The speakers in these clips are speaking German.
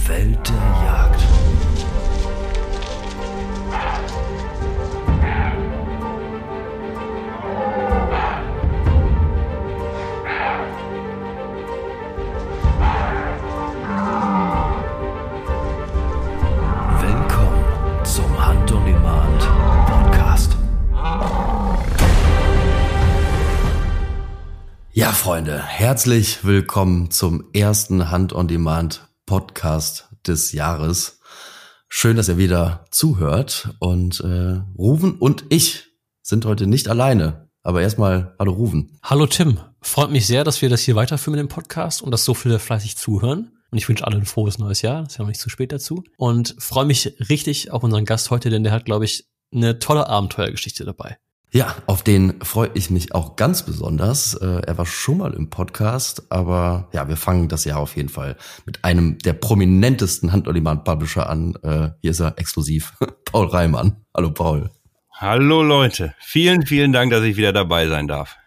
Welt der Jagd. Willkommen zum Hunt on Demand Podcast. Ja, Freunde, herzlich willkommen zum ersten Hunt on Demand Podcast des Jahres. Schön, dass ihr wieder zuhört, und Ruven und ich sind heute nicht alleine. Aber erstmal, hallo Ruven. Hallo Tim, freut mich sehr, dass wir das hier weiterführen mit dem Podcast und dass so viele fleißig zuhören. Und ich wünsche allen ein frohes neues Jahr, ist ja noch nicht zu spät dazu. Und freue mich richtig auf unseren Gast heute, denn der hat, glaube ich, eine tolle Abenteuergeschichte dabei. Ja, auf den freue ich mich auch ganz besonders. Er war schon mal im Podcast, aber ja, wir fangen das Jahr auf jeden Fall mit einem der prominentesten Hunt-on-Demand-Publisher an. Hier ist er exklusiv, Paul Reimann. Hallo Paul. Hallo Leute, vielen, vielen Dank, dass ich wieder dabei sein darf.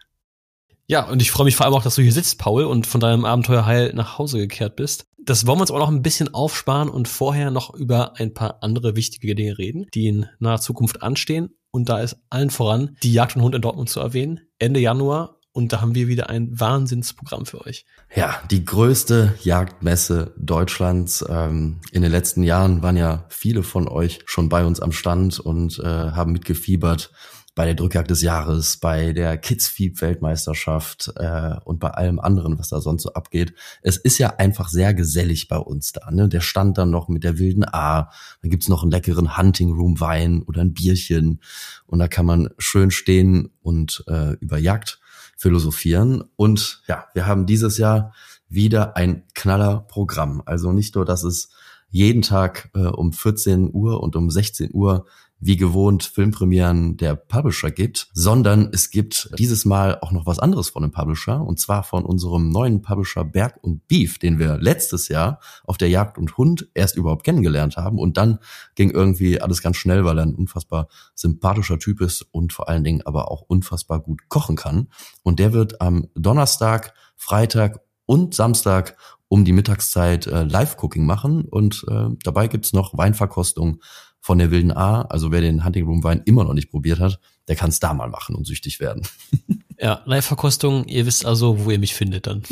Ja, und ich freue mich vor allem auch, dass du hier sitzt, Paul, und von deinem Abenteuer heil nach Hause gekehrt bist. Das wollen wir uns auch noch ein bisschen aufsparen und vorher noch über ein paar andere wichtige Dinge reden, die in naher Zukunft anstehen. Und da ist allen voran die Jagd und Hund in Dortmund zu erwähnen, Ende Januar. Und da haben wir wieder ein Wahnsinnsprogramm für euch. Ja, die größte Jagdmesse Deutschlands. In den letzten Jahren waren ja viele von euch schon bei uns am Stand und haben mitgefiebert bei der Drückjagd des Jahres, bei der Kids-Fieb-Weltmeisterschaft und bei allem anderen, was da sonst so abgeht. Es ist ja einfach sehr gesellig bei uns da, ne? Der Stand dann noch mit der wilden A, dann gibt's noch einen leckeren Hunting-Room-Wein oder ein Bierchen, und da kann man schön stehen und über Jagd philosophieren. Und ja, wir haben dieses Jahr wieder ein Knallerprogramm. Also nicht nur, dass es jeden Tag um 14 Uhr und um 16 Uhr wie gewohnt Filmpremieren der Publisher gibt, sondern es gibt dieses Mal auch noch was anderes von dem Publisher, und zwar von unserem neuen Publisher Berg und Beef, den wir letztes Jahr auf der Jagd und Hund erst überhaupt kennengelernt haben, und dann ging irgendwie alles ganz schnell, weil er ein unfassbar sympathischer Typ ist und vor allen Dingen aber auch unfassbar gut kochen kann. Und der wird am Donnerstag, Freitag und Samstag um die Mittagszeit Live-Cooking machen, und dabei gibt's noch Weinverkostung von der wilden A. Also wer den Hunting Room Wein immer noch nicht probiert hat, der kann es da mal machen und süchtig werden. Ja, Live-Verkostung, ihr wisst also, wo ihr mich findet dann.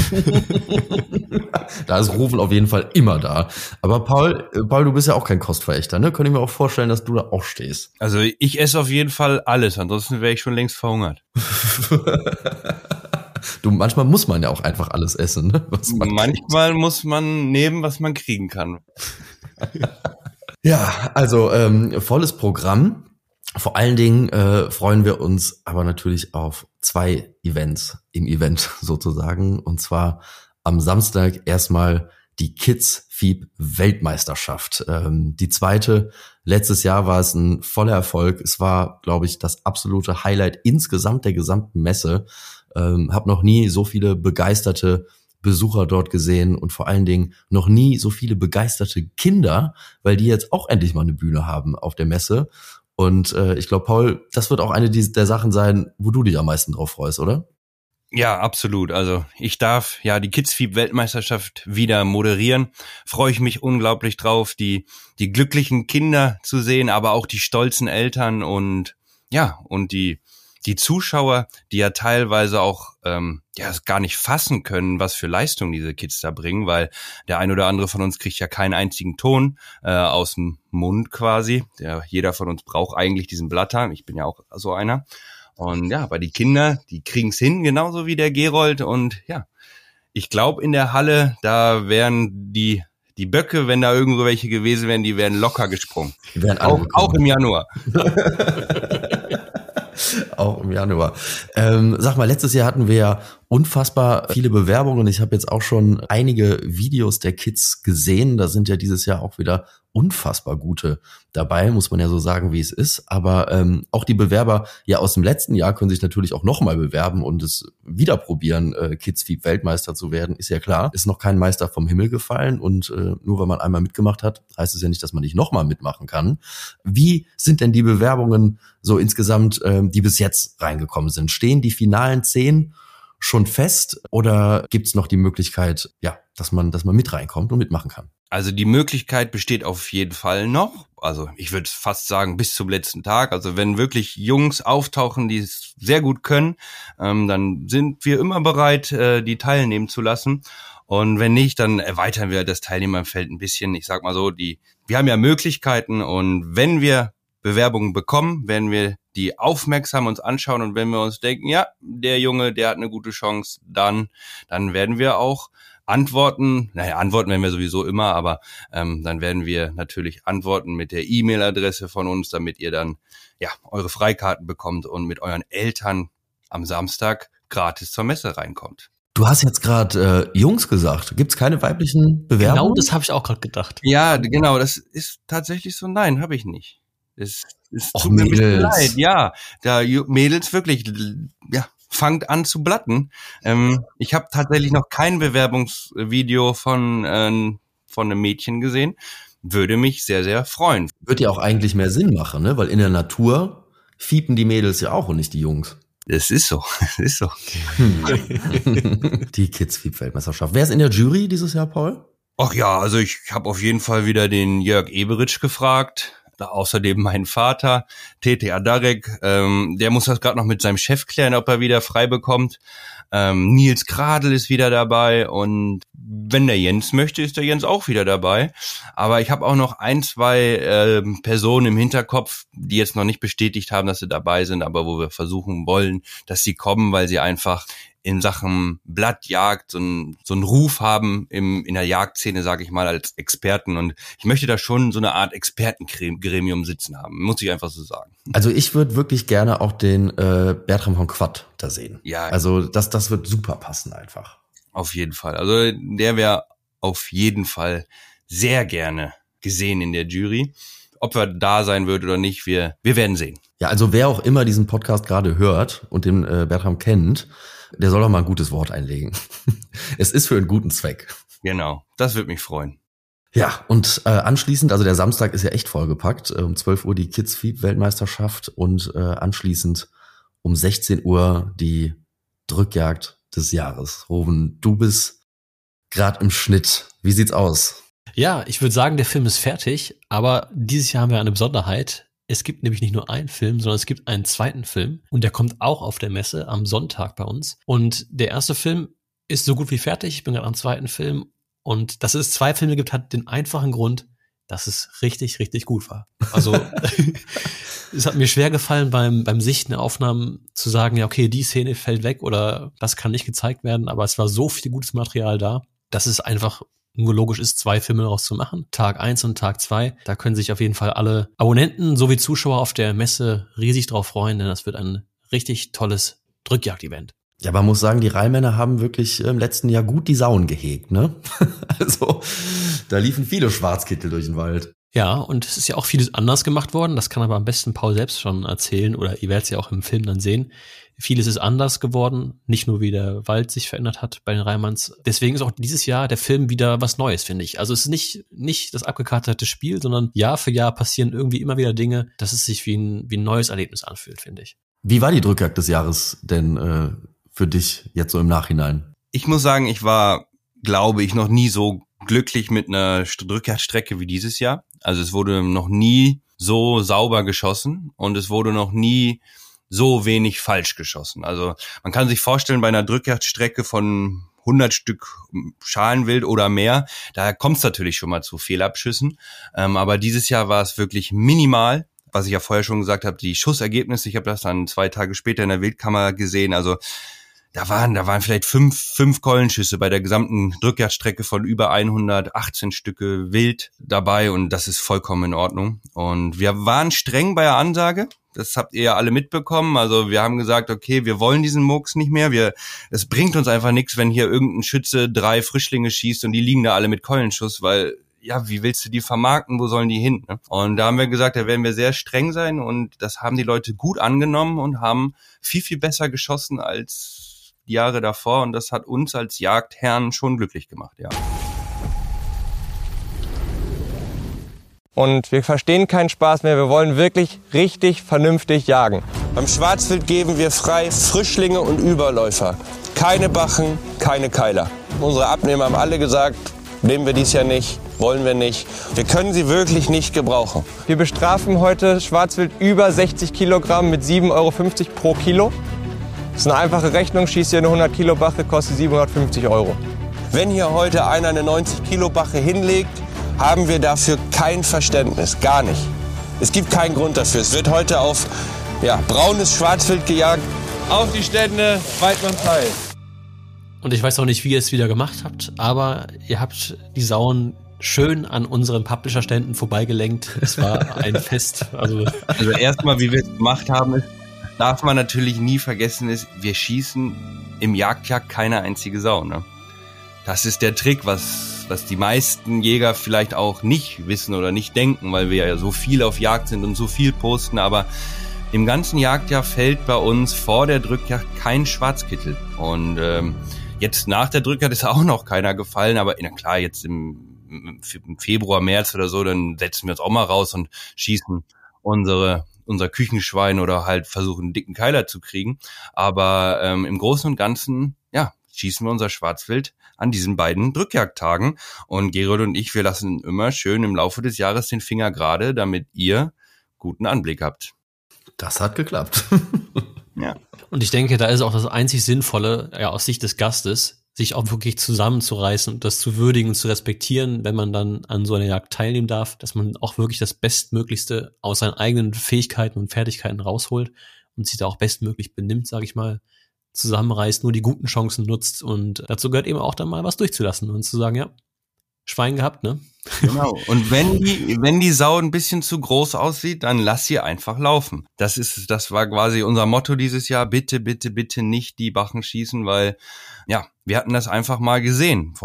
Da ist Rufen auf jeden Fall immer da. Aber Paul, du bist ja auch kein Kostverächter, ne? Könnte ich mir auch vorstellen, dass du da auch stehst. Also ich esse auf jeden Fall alles, ansonsten wäre ich schon längst verhungert. Du, manchmal muss man ja auch einfach alles essen, ne? Manchmal muss man nehmen, was man kriegen kann. Ja, also volles Programm. Vor allen Dingen freuen wir uns aber natürlich auf 2 Events im Event sozusagen. Und zwar am Samstag erstmal die Kids-Fieb-Weltmeisterschaft. Die zweite, letztes Jahr war es ein voller Erfolg. Es war, glaube ich, das absolute Highlight insgesamt der gesamten Messe. Hab noch nie so viele begeisterte Besucher dort gesehen und vor allen Dingen noch nie so viele begeisterte Kinder, weil die jetzt auch endlich mal eine Bühne haben auf der Messe. Und ich glaube, Paul, das wird auch eine der Sachen sein, wo du dich am meisten drauf freust, oder? Ja, absolut. Also ich darf ja die Kids-Fieb-Weltmeisterschaft wieder moderieren. Freue ich mich unglaublich drauf, die glücklichen Kinder zu sehen, aber auch die stolzen Eltern und ja, und die Zuschauer, die ja teilweise auch es gar nicht fassen können, was für Leistung diese Kids da bringen, weil der ein oder andere von uns kriegt ja keinen einzigen Ton aus dem Mund quasi. Jeder von uns braucht eigentlich diesen Blatter. Ich bin ja auch so einer. Und ja, aber die Kinder, die kriegen's hin, genauso wie der Gerold. Und ja, ich glaube, in der Halle, da wären die Böcke, wenn da irgendwo welche gewesen wären, die wären locker gesprungen. Die wären auch im Januar. Auch im Januar. Sag mal, letztes Jahr hatten wir ja unfassbar viele Bewerbungen. Ich habe jetzt auch schon einige Videos der Kids gesehen. Da sind ja dieses Jahr auch wieder unfassbar gute dabei, muss man ja so sagen, wie es ist. Aber auch die Bewerber ja aus dem letzten Jahr können sich natürlich auch nochmal bewerben und es wieder probieren, Kids-Fieb Weltmeister zu werden. Ist ja klar, ist noch kein Meister vom Himmel gefallen, und nur weil man einmal mitgemacht hat, heißt es ja nicht, dass man nicht nochmal mitmachen kann. Wie sind denn die Bewerbungen so insgesamt, die bis jetzt reingekommen sind? Stehen die finalen 10 schon fest oder gibt's noch die Möglichkeit, ja, dass man mit reinkommt und mitmachen kann? Also die Möglichkeit besteht auf jeden Fall noch. Also ich würde fast sagen, bis zum letzten Tag. Also wenn wirklich Jungs auftauchen, die es sehr gut können, dann sind wir immer bereit, die teilnehmen zu lassen. Und wenn nicht, dann erweitern wir das Teilnehmerfeld ein bisschen. Ich sag mal so, wir haben ja Möglichkeiten, und wenn wir Bewerbungen bekommen, werden wir die aufmerksam uns anschauen, und wenn wir uns denken, ja, der Junge, der hat eine gute Chance, dann werden wir auch antworten. Naja, antworten werden wir sowieso immer, aber dann werden wir natürlich antworten mit der E-Mail-Adresse von uns, damit ihr dann ja eure Freikarten bekommt und mit euren Eltern am Samstag gratis zur Messe reinkommt. Du hast jetzt gerade Jungs gesagt. Gibt's keine weiblichen Bewerbungen? Genau, das habe ich auch gerade gedacht. Ja, genau, das ist tatsächlich so. Nein, habe ich nicht. Es Och, tut mir ein bisschen Mädels. leid. Ja, da Mädels wirklich, ja, fangt an zu blatten. Ich habe tatsächlich noch kein Bewerbungsvideo von einem Mädchen gesehen. Würde mich sehr, sehr freuen. Wird ja auch eigentlich mehr Sinn machen, ne? Weil in der Natur fiepen die Mädels ja auch und nicht die Jungs. Es ist so, es ist so. Die Kids-Fiep-Weltmeisterschaft. Wer ist in der Jury dieses Jahr, Paul? Ach ja, also ich habe auf jeden Fall wieder den Jörg Eberitsch gefragt. Außerdem mein Vater, Tete Adarek, der muss das gerade noch mit seinem Chef klären, ob er wieder frei bekommt. Nils Gradl ist wieder dabei, und wenn der Jens möchte, ist der Jens auch wieder dabei. Aber ich habe auch noch 2 Personen im Hinterkopf, die jetzt noch nicht bestätigt haben, dass sie dabei sind, aber wo wir versuchen wollen, dass sie kommen, weil sie einfach in Sachen Blattjagd so einen Ruf haben in der Jagdszene, sage ich mal, als Experten. Und ich möchte da schon so eine Art Expertengremium sitzen haben, muss ich einfach so sagen. Also ich würde wirklich gerne auch den Bertram von Quadt da sehen. Ja. Also das wird super passen einfach. Auf jeden Fall. Also der wäre auf jeden Fall sehr gerne gesehen in der Jury. Ob er da sein wird oder nicht, wir werden sehen. Ja, also wer auch immer diesen Podcast gerade hört und den Bertram kennt, der soll doch mal ein gutes Wort einlegen. Es ist für einen guten Zweck. Genau, das würde mich freuen. Ja, und anschließend, also der Samstag ist ja echt vollgepackt, um 12 Uhr die Kids-Fiep-Weltmeisterschaft und anschließend um 16 Uhr die Drückjagd des Jahres. Ruben, du bist gerade im Schnitt. Wie sieht's aus? Ja, ich würde sagen, der Film ist fertig, aber dieses Jahr haben wir eine Besonderheit. Es gibt nämlich nicht nur einen Film, sondern es gibt einen zweiten Film, und der kommt auch auf der Messe am Sonntag bei uns. Und der erste Film ist so gut wie fertig. Ich bin gerade am zweiten Film, und dass es 2 Filme gibt, hat den einfachen Grund, dass es richtig, richtig gut war. Also es hat mir schwer gefallen, beim Sichten der Aufnahmen zu sagen, ja okay, die Szene fällt weg oder das kann nicht gezeigt werden, aber es war so viel gutes Material da, dass es einfach nur logisch ist, 2 Filme daraus zu machen. Tag 1 und Tag 2. Da können sich auf jeden Fall alle Abonnenten sowie Zuschauer auf der Messe riesig drauf freuen, denn das wird ein richtig tolles Drückjagd-Event. Ja, man muss sagen, die Rheinmänner haben wirklich im letzten Jahr gut die Sauen gehegt, ne? Also, da liefen viele Schwarzkittel durch den Wald. Ja, und es ist ja auch vieles anders gemacht worden. Das kann aber am besten Paul selbst schon erzählen, oder ihr werdet es ja auch im Film dann sehen. Vieles ist anders geworden, nicht nur wie der Wald sich verändert hat bei den Reimanns. Deswegen ist auch dieses Jahr der Film wieder was Neues, finde ich. Also es ist nicht das abgekartete Spiel, sondern Jahr für Jahr passieren irgendwie immer wieder Dinge, dass es sich wie ein neues Erlebnis anfühlt, finde ich. Wie war die Drückjagd des Jahres denn für dich jetzt so im Nachhinein? Ich muss sagen, ich war, glaube ich, noch nie so glücklich mit einer Drückjagdstrecke wie dieses Jahr. Also es wurde noch nie so sauber geschossen und es wurde noch nie so wenig falsch geschossen. Also man kann sich vorstellen, bei einer Drückjagdstrecke von 100 Stück Schalenwild oder mehr, da kommt es natürlich schon mal zu Fehlabschüssen. Aber dieses Jahr war es wirklich minimal. Was ich ja vorher schon gesagt habe, die Schussergebnisse, ich habe das dann 2 Tage später in der Wildkammer gesehen, also da waren vielleicht fünf Keulenschüsse bei der gesamten Drückjagdstrecke von über 118 Stücke Wild dabei, und das ist vollkommen in Ordnung. Und wir waren streng bei der Ansage, das habt ihr ja alle mitbekommen, also wir haben gesagt, okay, wir wollen diesen Murks nicht mehr, es bringt uns einfach nichts, wenn hier irgendein Schütze 3 Frischlinge schießt und die liegen da alle mit Keulenschuss, weil ja, wie willst du die vermarkten, wo sollen die hin? Ne? Und da haben wir gesagt, da werden wir sehr streng sein, und das haben die Leute gut angenommen und haben viel, viel besser geschossen als die Jahre davor, und das hat uns als Jagdherren schon glücklich gemacht, ja. Und wir verstehen keinen Spaß mehr, wir wollen wirklich richtig vernünftig jagen. Beim Schwarzwild geben wir frei Frischlinge und Überläufer. Keine Bachen, keine Keiler. Unsere Abnehmer haben alle gesagt, nehmen wir dies Jahr nicht, wollen wir nicht. Wir können sie wirklich nicht gebrauchen. Wir bestrafen heute Schwarzwild über 60 Kilogramm mit 7,50 € pro Kilo. Das ist eine einfache Rechnung, schießt ihr eine 100 Kilo Bache, kostet 750 €. Wenn hier heute einer eine 90 Kilo Bache hinlegt, haben wir dafür kein Verständnis, gar nicht. Es gibt keinen Grund dafür. Es wird heute auf braunes Schwarzwild gejagt. Auf die Stände, Weidmannsheil. Und ich weiß auch nicht, wie ihr es wieder gemacht habt, aber ihr habt die Sauen schön an unseren Publisher-Ständen vorbeigelenkt. Es war ein Fest. Also erstmal, wie wir es gemacht haben, ist, darf man natürlich nie vergessen, ist, wir schießen im Jagdjagd keine einzige Sau. Ne? Das ist der Trick, was die meisten Jäger vielleicht auch nicht wissen oder nicht denken, weil wir ja so viel auf Jagd sind und so viel posten, aber im ganzen Jagdjahr fällt bei uns vor der Drückjagd kein Schwarzkittel. Und jetzt nach der Drückjagd ist auch noch keiner gefallen, aber na klar, jetzt im Februar, März oder so, dann setzen wir uns auch mal raus und schießen unser Küchenschwein oder halt versuchen, einen dicken Keiler zu kriegen. Aber im Großen und Ganzen, schießen wir unser Schwarzwild an diesen beiden Drückjagdtagen. Und Gerold und ich, wir lassen immer schön im Laufe des Jahres den Finger gerade, damit ihr guten Anblick habt. Das hat geklappt. Ja. Und ich denke, da ist auch das einzig Sinnvolle, aus Sicht des Gastes, sich auch wirklich zusammenzureißen und das zu würdigen und zu respektieren, wenn man dann an so einer Jagd teilnehmen darf, dass man auch wirklich das Bestmöglichste aus seinen eigenen Fähigkeiten und Fertigkeiten rausholt und sich da auch bestmöglich benimmt, sage ich mal, zusammenreißt, nur die guten Chancen nutzt. Und dazu gehört eben auch dann mal was durchzulassen und zu sagen, Schwein gehabt, ne? Genau. Und wenn die Sau ein bisschen zu groß aussieht, dann lass sie einfach laufen. Das war quasi unser Motto dieses Jahr. Bitte, bitte, bitte nicht die Bachen schießen, weil, wir hatten das einfach mal gesehen.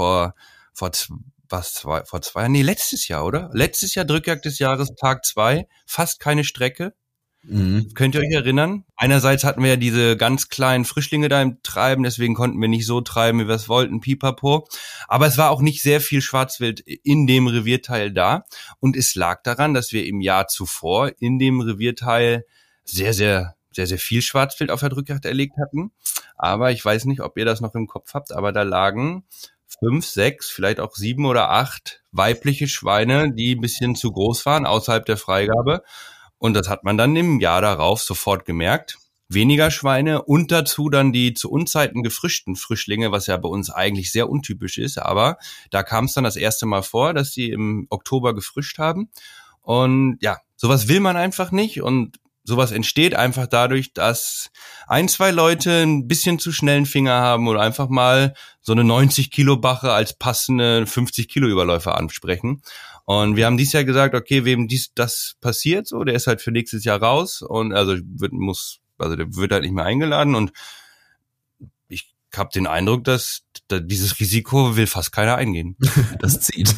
Letztes Jahr, oder? Letztes Jahr, Drückjagd des Jahres, Tag 2, fast keine Strecke. Mhm. Könnt ihr euch erinnern? Einerseits hatten wir ja diese ganz kleinen Frischlinge da im Treiben, deswegen konnten wir nicht so treiben, wie wir es wollten, pipapo. Aber es war auch nicht sehr viel Schwarzwild in dem Revierteil da. Und es lag daran, dass wir im Jahr zuvor in dem Revierteil sehr, sehr, sehr, sehr viel Schwarzwild auf der Drückjagd erlegt hatten. Aber ich weiß nicht, ob ihr das noch im Kopf habt, aber da lagen 5, 6, vielleicht auch 7 oder 8 weibliche Schweine, die ein bisschen zu groß waren, außerhalb der Freigabe. Und das hat man dann im Jahr darauf sofort gemerkt. Weniger Schweine und dazu dann die zu Unzeiten gefrischten Frischlinge, was ja bei uns eigentlich sehr untypisch ist. Aber da kam es dann das erste Mal vor, dass sie im Oktober gefrischt haben. Und sowas will man einfach nicht. Und sowas entsteht einfach dadurch, dass 1, 2 Leute ein bisschen zu schnellen Finger haben oder einfach mal so eine 90 Kilo Bache als passende 50 Kilo Überläufer ansprechen. Und wir haben dieses Jahr gesagt, okay, wem das passiert, so, der ist halt für nächstes Jahr raus und der wird halt nicht mehr eingeladen und ich habe den Eindruck, dass dieses Risiko will fast keiner eingehen. Das zieht.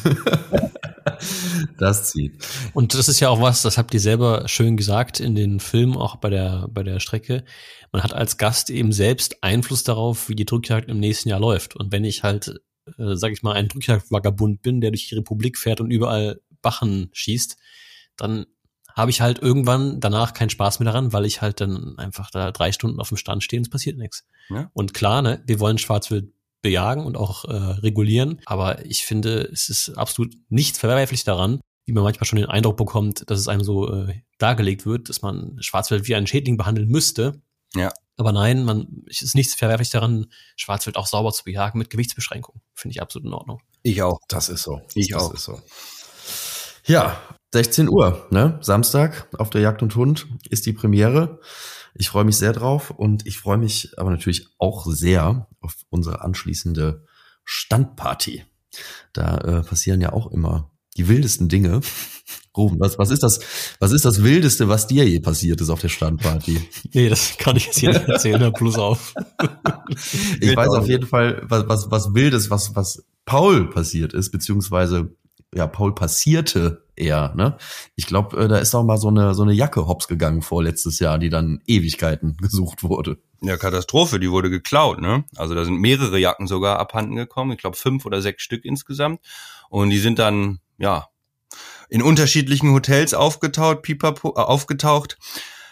Das zieht. Und das ist ja auch was, das habt ihr selber schön gesagt in den Filmen, auch bei der Strecke. Man hat als Gast eben selbst Einfluss darauf, wie die Drückjagd im nächsten Jahr läuft. Und wenn ich halt sag ich mal, ein Drückjagdvagabund bin, der durch die Republik fährt und überall Bachen schießt, dann habe ich halt irgendwann danach keinen Spaß mehr daran, weil ich halt dann einfach da 3 Stunden auf dem Stand stehe und es passiert nichts. Ja. Und klar, ne, wir wollen Schwarzwild bejagen und auch regulieren, aber ich finde, es ist absolut nichts verwerflich daran, wie man manchmal schon den Eindruck bekommt, dass es einem so dargelegt wird, dass man Schwarzwild wie einen Schädling behandeln müsste. Ja. Aber nein, es ist nichts verwerflich daran, Schwarzwild auch sauber zu bejagen mit Gewichtsbeschränkung. Finde ich absolut in Ordnung. Ich auch. Das ist so. Das ist so. Ja, 16 Uhr, ne? Samstag auf der Jagd und Hund ist die Premiere. Ich freue mich sehr drauf und ich freue mich aber natürlich auch sehr auf unsere anschließende Standparty. Da passieren ja auch immer die wildesten Dinge. Ruben, was ist das Wildeste, was dir je passiert ist auf der Standparty? Nee, das kann ich jetzt hier nicht erzählen, hör bloß auf. Ich weiß auf jeden Fall, was Wildes, was Paul passiert ist, beziehungsweise Paul passierte eher, ne? Ich glaube, da ist auch mal so eine Jacke hops gegangen vorletztes Jahr, die dann Ewigkeiten gesucht wurde. Ja, Katastrophe, die wurde geklaut, ne? Also da sind mehrere Jacken sogar abhanden gekommen, ich glaube 5 oder 6 Stück insgesamt. Und die sind dann, in unterschiedlichen Hotels aufgetaucht.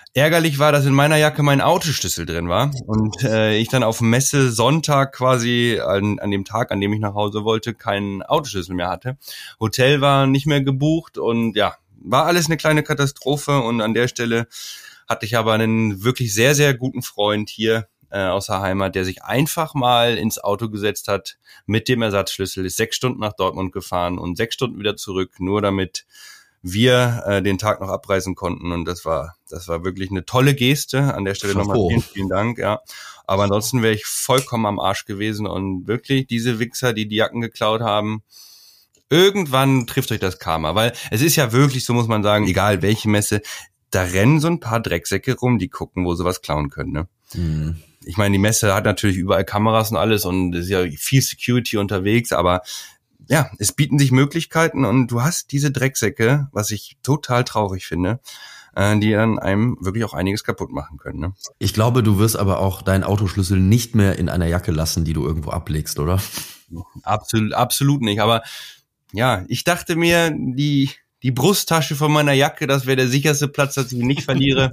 Ärgerlich war, dass in meiner Jacke mein Autoschlüssel drin war und ich dann auf Messe Sonntag quasi an dem Tag, an dem ich nach Hause wollte, keinen Autoschlüssel mehr hatte. Hotel war nicht mehr gebucht und ja, war alles eine kleine Katastrophe und an der Stelle hatte ich aber einen wirklich sehr, sehr guten Freund hier aus der Heimat, der sich einfach mal ins Auto gesetzt hat mit dem Ersatzschlüssel, ist 6 Stunden nach Dortmund gefahren und 6 Stunden wieder zurück, nur damit wir den Tag noch abreisen konnten und das war wirklich eine tolle Geste. An der Stelle nochmal vielen, vielen Dank, ja. Aber ansonsten wäre ich vollkommen am Arsch gewesen und wirklich diese Wichser, die Jacken geklaut haben, irgendwann trifft euch das Karma, weil es ist ja wirklich, so muss man sagen, egal welche Messe, da rennen so ein paar Drecksäcke rum, die gucken, wo sie was klauen können, ne? Mhm. Ich meine, die Messe hat natürlich überall Kameras und alles und es ist ja viel Security unterwegs, aber ja, es bieten sich Möglichkeiten und du hast diese Drecksäcke, was ich total traurig finde, die dann einem wirklich auch einiges kaputt machen können. Ne? Ich glaube, du wirst aber auch deinen Autoschlüssel nicht mehr in einer Jacke lassen, die du irgendwo ablegst, oder? Absolut nicht. Aber ja, ich dachte mir, die Brusttasche von meiner Jacke, das wäre der sicherste Platz, dass ich ihn nicht verliere.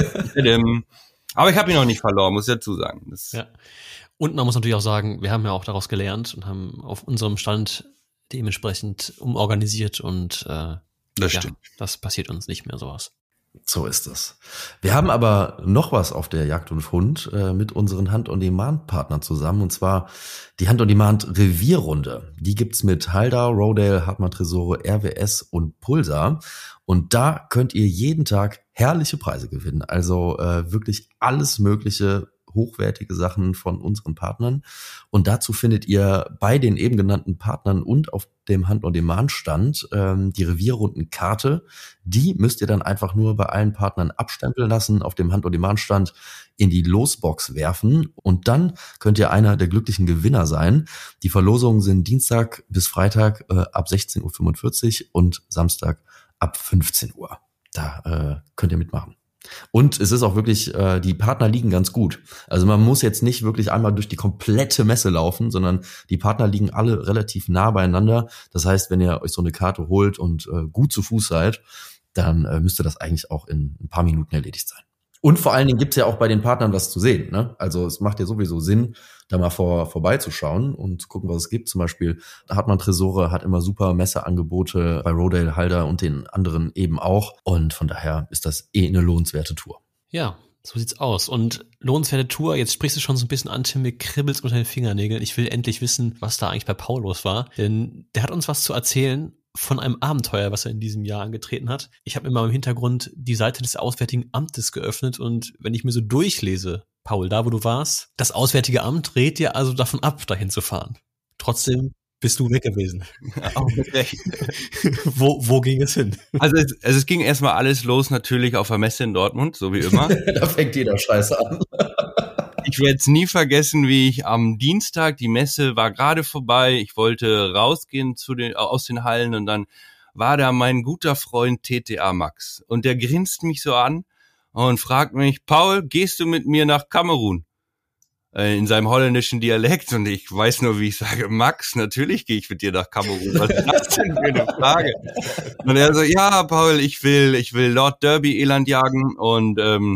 Aber ich habe ihn noch nicht verloren, muss ich dazu sagen. Ja. Und man muss natürlich auch sagen, wir haben ja auch daraus gelernt und haben auf unserem Stand dementsprechend umorganisiert und das stimmt. Das passiert uns nicht mehr, sowas. So ist es. Wir haben aber noch was auf der Jagd und Fund mit unseren Hunt-on-Demand-Partnern zusammen, und zwar die Hunt-on-Demand-Revierrunde. Die gibt's mit Haldar, Rodale, Hartmann Tresore, RWS und Pulsar. Und da könnt ihr jeden Tag herrliche Preise gewinnen. Also wirklich alles Mögliche, hochwertige Sachen von unseren Partnern. Und dazu findet ihr bei den eben genannten Partnern und auf dem Hunt-on-Demand-Stand die Revierrundenkarte. Die müsst ihr dann einfach nur bei allen Partnern abstempeln lassen, auf dem Hunt-on-Demand-Stand in die Losbox werfen und dann könnt ihr einer der glücklichen Gewinner sein. Die Verlosungen sind Dienstag bis Freitag ab 16.45 Uhr und Samstag ab 15 Uhr. Da könnt ihr mitmachen. Und es ist auch wirklich, die Partner liegen ganz gut. Also man muss jetzt nicht wirklich einmal durch die komplette Messe laufen, sondern die Partner liegen alle relativ nah beieinander. Das heißt, wenn ihr euch so eine Karte holt und gut zu Fuß seid, dann müsste das eigentlich auch in ein paar Minuten erledigt sein. Und vor allen Dingen gibt's ja auch bei den Partnern was zu sehen, ne? Also es macht ja sowieso Sinn, da mal vorbeizuschauen und zu gucken, was es gibt. Zum Beispiel Hartmann Tresore hat immer super Messeangebote bei Rodale, Haldar und den anderen eben auch. Und von daher ist das eine lohnenswerte Tour. Ja, so sieht's aus. Und lohnenswerte Tour, jetzt sprichst du schon so ein bisschen an, Tim, mir kribbelt's unter den Fingernägeln. Ich will endlich wissen, was da eigentlich bei Paul los war. Denn der hat uns was zu erzählen von einem Abenteuer, was er in diesem Jahr angetreten hat. Ich habe mir mal im Hintergrund die Seite des Auswärtigen Amtes geöffnet und wenn ich mir so durchlese, Paul, da wo du warst, das Auswärtige Amt rät dir also davon ab, dahin zu fahren. Trotzdem bist du weg gewesen. Auch mit Recht. Wo ging es hin? Also es ging erstmal alles los natürlich auf der Messe in Dortmund, so wie immer. Da fängt jeder Scheiße an. Ich werde es nie vergessen, wie ich am Dienstag, die Messe war gerade vorbei, ich wollte rausgehen aus den Hallen und dann war da mein guter Freund TTA Max und der grinst mich so an und fragt mich, Paul, gehst du mit mir nach Kamerun? In seinem holländischen Dialekt und ich weiß nur, wie ich sage, Max, natürlich gehe ich mit dir nach Kamerun. Was ist das denn für eine Frage? Und er so, ja, Paul, ich will Lord Derby Eland jagen und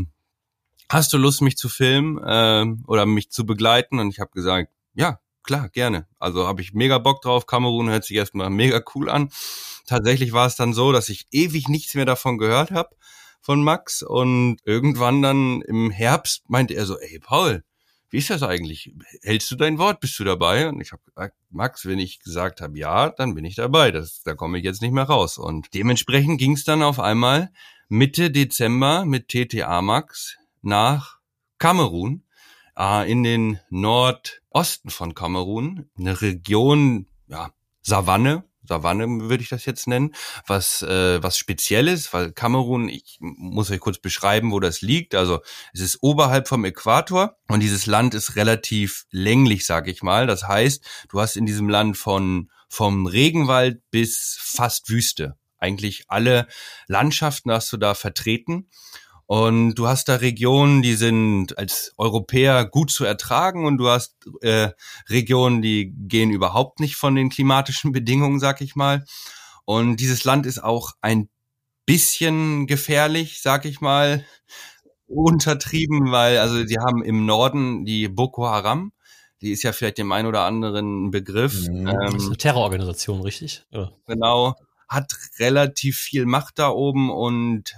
hast du Lust, mich zu filmen oder mich zu begleiten? Und ich habe gesagt, ja, klar, gerne. Also habe ich mega Bock drauf. Kamerun hört sich erstmal mega cool an. Tatsächlich war es dann so, dass ich ewig nichts mehr davon gehört habe, von Max. Und irgendwann dann im Herbst meinte er so, ey Paul, wie ist das eigentlich? Hältst du dein Wort? Bist du dabei? Und ich habe gesagt, Max, wenn ich gesagt habe, ja, dann bin ich dabei. Da komme ich jetzt nicht mehr raus. Und dementsprechend ging es dann auf einmal Mitte Dezember mit TTA Max nach Kamerun, in den Nordosten von Kamerun, eine Region, ja, Savanne würde ich das jetzt nennen, was Spezielles, weil Kamerun, ich muss euch kurz beschreiben, wo das liegt, also es ist oberhalb vom Äquator und dieses Land ist relativ länglich, sag ich mal, das heißt, du hast in diesem Land vom Regenwald bis fast Wüste, eigentlich alle Landschaften hast du da vertreten. Und du hast da Regionen, die sind als Europäer gut zu ertragen und du hast Regionen, die gehen überhaupt nicht von den klimatischen Bedingungen, sag ich mal. Und dieses Land ist auch ein bisschen gefährlich, sag ich mal. untertrieben, weil also die haben im Norden die Boko Haram, die ist ja vielleicht dem einen oder anderen Begriff. Das ist eine Terrororganisation, richtig? Ja. Genau, hat relativ viel Macht da oben und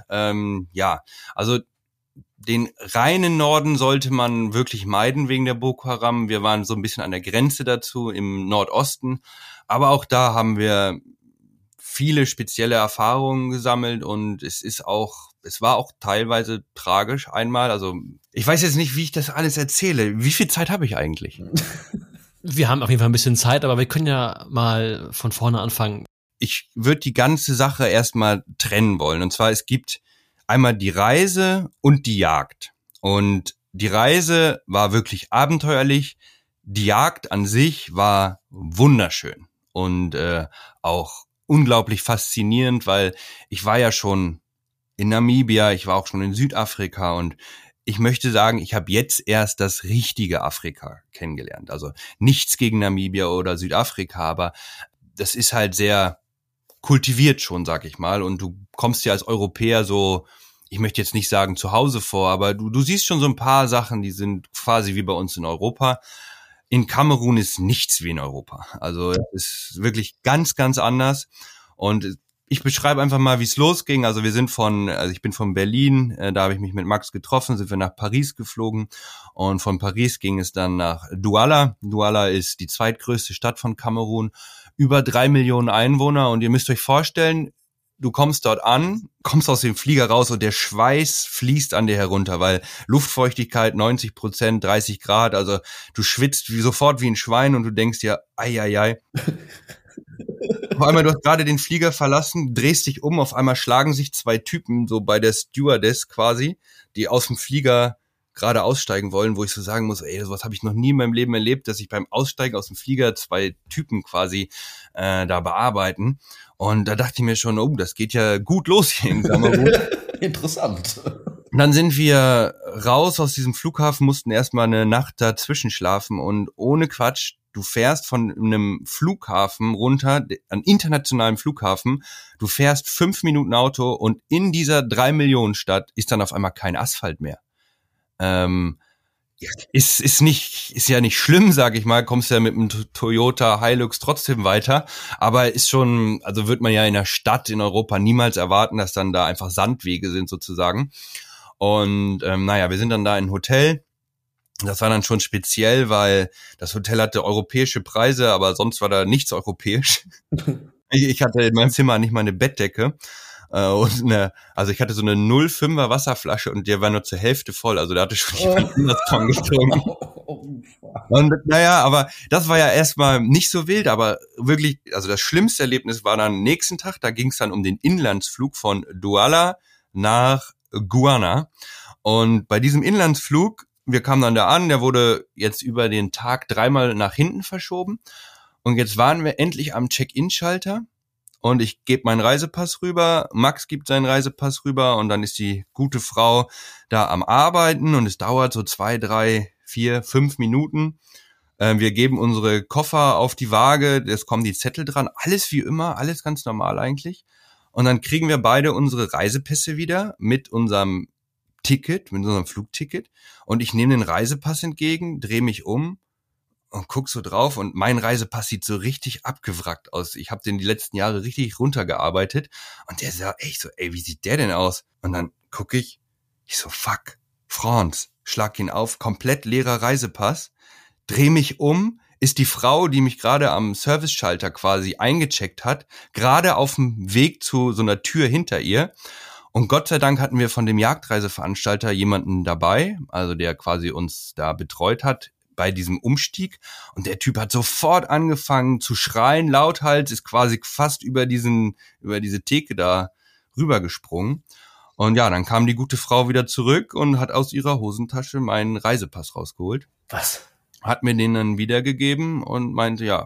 also den reinen Norden sollte man wirklich meiden wegen der Boko Haram. Wir waren so ein bisschen an der Grenze dazu im Nordosten, aber auch da haben wir viele spezielle Erfahrungen gesammelt und es war auch teilweise tragisch einmal. Also ich weiß jetzt nicht, wie ich das alles erzähle. Wie viel Zeit habe ich eigentlich? Wir haben auf jeden Fall ein bisschen Zeit, aber wir können ja mal von vorne anfangen. Ich würde die ganze Sache erstmal trennen wollen. Und zwar, es gibt einmal die Reise und die Jagd. Und die Reise war wirklich abenteuerlich. Die Jagd an sich war wunderschön und auch unglaublich faszinierend, weil ich war ja schon in Namibia, ich war auch schon in Südafrika und ich möchte sagen, ich habe jetzt erst das richtige Afrika kennengelernt. Also nichts gegen Namibia oder Südafrika, aber das ist halt sehr kultiviert schon, sag ich mal. Und du kommst ja als Europäer so, ich möchte jetzt nicht sagen zu Hause vor, aber du siehst schon so ein paar Sachen, die sind quasi wie bei uns in Europa. In Kamerun ist nichts wie in Europa. Also es ist wirklich ganz, ganz anders. Und ich beschreibe einfach mal, wie es losging. Also ich bin von Berlin, da habe ich mich mit Max getroffen, sind wir nach Paris geflogen. Und von Paris ging es dann nach Douala. Douala ist die zweitgrößte Stadt von Kamerun, über 3 Millionen Einwohner. Und ihr müsst euch vorstellen, du kommst dort an, kommst aus dem Flieger raus und der Schweiß fließt an dir herunter, weil Luftfeuchtigkeit 90%, 30 Grad, also du schwitzt sofort wie ein Schwein und du denkst dir, ei. Auf einmal, du hast gerade den Flieger verlassen, drehst dich um, auf einmal schlagen sich 2 Typen so bei der Stewardess quasi, die aus dem Flieger gerade aussteigen wollen, wo ich so sagen muss, sowas habe ich noch nie in meinem Leben erlebt, dass ich beim Aussteigen aus dem Flieger 2 Typen quasi da bearbeiten. Und da dachte ich mir schon, das geht ja gut los hier in Kamerun. Interessant. Und dann sind wir raus aus diesem Flughafen, mussten erstmal eine Nacht dazwischen schlafen und ohne Quatsch, du fährst von einem Flughafen runter, einen internationalen Flughafen, du fährst 5 Minuten Auto und in dieser 3 Millionen Stadt ist dann auf einmal kein Asphalt mehr. Ist ja nicht schlimm, sag ich mal, kommst ja mit dem Toyota Hilux trotzdem weiter, aber ist schon, also wird man ja in der Stadt in Europa niemals erwarten, dass dann da einfach Sandwege sind sozusagen. Und wir sind dann da in ein Hotel. Das war dann schon speziell, weil das Hotel hatte europäische Preise, aber sonst war da nichts europäisch. Ich hatte in meinem Zimmer nicht mal eine Bettdecke. Also ich hatte so eine 0,5er Wasserflasche und die war nur zur Hälfte voll. Also da hatte schon jemand anders dran getrunken. Und aber das war ja erstmal nicht so wild, aber wirklich, also das schlimmste Erlebnis war dann am nächsten Tag, da ging es dann um den Inlandsflug von Douala nach Gouana. Und bei diesem Inlandsflug, wir kamen dann da an, der wurde jetzt über den Tag 3-mal nach hinten verschoben. Und jetzt waren wir endlich am Check-in-Schalter. Und ich gebe meinen Reisepass rüber, Max gibt seinen Reisepass rüber und dann ist die gute Frau da am Arbeiten und es dauert so 2, 3, 4, 5 Minuten. Wir geben unsere Koffer auf die Waage, es kommen die Zettel dran, alles wie immer, alles ganz normal eigentlich. Und dann kriegen wir beide unsere Reisepässe wieder mit unserem Ticket, mit unserem Flugticket. Und ich nehme den Reisepass entgegen, drehe mich um und guck so drauf und mein Reisepass sieht so richtig abgewrackt aus. Ich habe den die letzten Jahre richtig runtergearbeitet und der sah echt so, wie sieht der denn aus? Und dann gucke ich so, fuck, France, schlag ihn auf, komplett leerer Reisepass, dreh mich um, ist die Frau, die mich gerade am Service-Schalter quasi eingecheckt hat, gerade auf dem Weg zu so einer Tür hinter ihr. Und Gott sei Dank hatten wir von dem Jagdreiseveranstalter jemanden dabei, also der quasi uns da betreut hat, bei diesem Umstieg und der Typ hat sofort angefangen zu schreien, lauthals, ist quasi fast über diese Theke da rübergesprungen und ja, dann kam die gute Frau wieder zurück und hat aus ihrer Hosentasche meinen Reisepass rausgeholt. Was? Hat mir den dann wiedergegeben und meinte,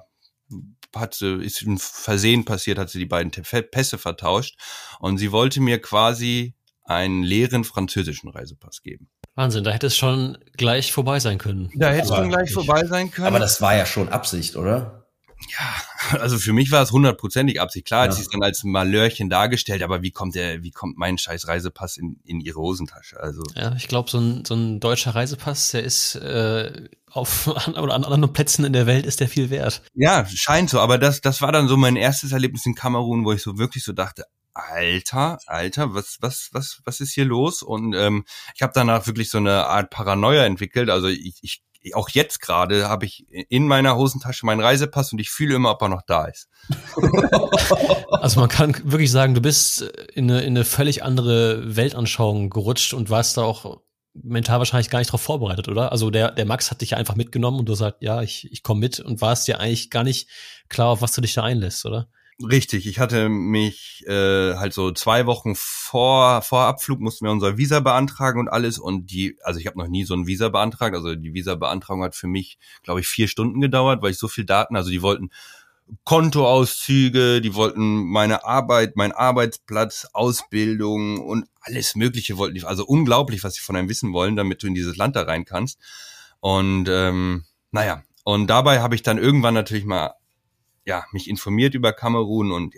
ist ein Versehen passiert, hat sie die beiden Pässe vertauscht und sie wollte mir quasi einen leeren französischen Reisepass geben. Wahnsinn, da hätte es schon gleich vorbei sein können. Da hätte es schon gleich vorbei sein können. Aber das war ja schon Absicht, oder? Ja, also für mich war es 100%ig Absicht. Klar hat sie es dann als Malörchen dargestellt, aber wie kommt mein scheiß Reisepass in ihre Hosentasche? Also Ja, ich glaube, so ein deutscher Reisepass, der ist an anderen Plätzen in der Welt ist der viel wert. ja, scheint so, aber das war dann so mein erstes Erlebnis in Kamerun, wo ich so wirklich so dachte, Alter, was ist hier los? Und ich habe danach wirklich so eine Art Paranoia entwickelt. Also ich auch jetzt gerade habe ich in meiner Hosentasche meinen Reisepass und ich fühle immer, ob er noch da ist. Also man kann wirklich sagen, du bist in eine völlig andere Weltanschauung gerutscht und warst da auch mental wahrscheinlich gar nicht drauf vorbereitet, oder? Also der Max hat dich ja einfach mitgenommen und du sagst, ja, ich komme mit und warst dir eigentlich gar nicht klar, auf was du dich da einlässt, oder? Richtig, ich hatte mich halt so 2 Wochen vor Abflug mussten wir unser Visa beantragen und alles und also ich habe noch nie so ein Visa beantragt, also die Visa-Beantragung hat für mich, glaube ich, 4 Stunden gedauert, weil ich so viel Daten, also die wollten Kontoauszüge, die wollten meine Arbeit, mein Arbeitsplatz, Ausbildung und alles Mögliche wollten die, also unglaublich, was sie von einem wissen wollen, damit du in dieses Land da rein kannst. Und und dabei habe ich dann irgendwann natürlich mal mich informiert über Kamerun und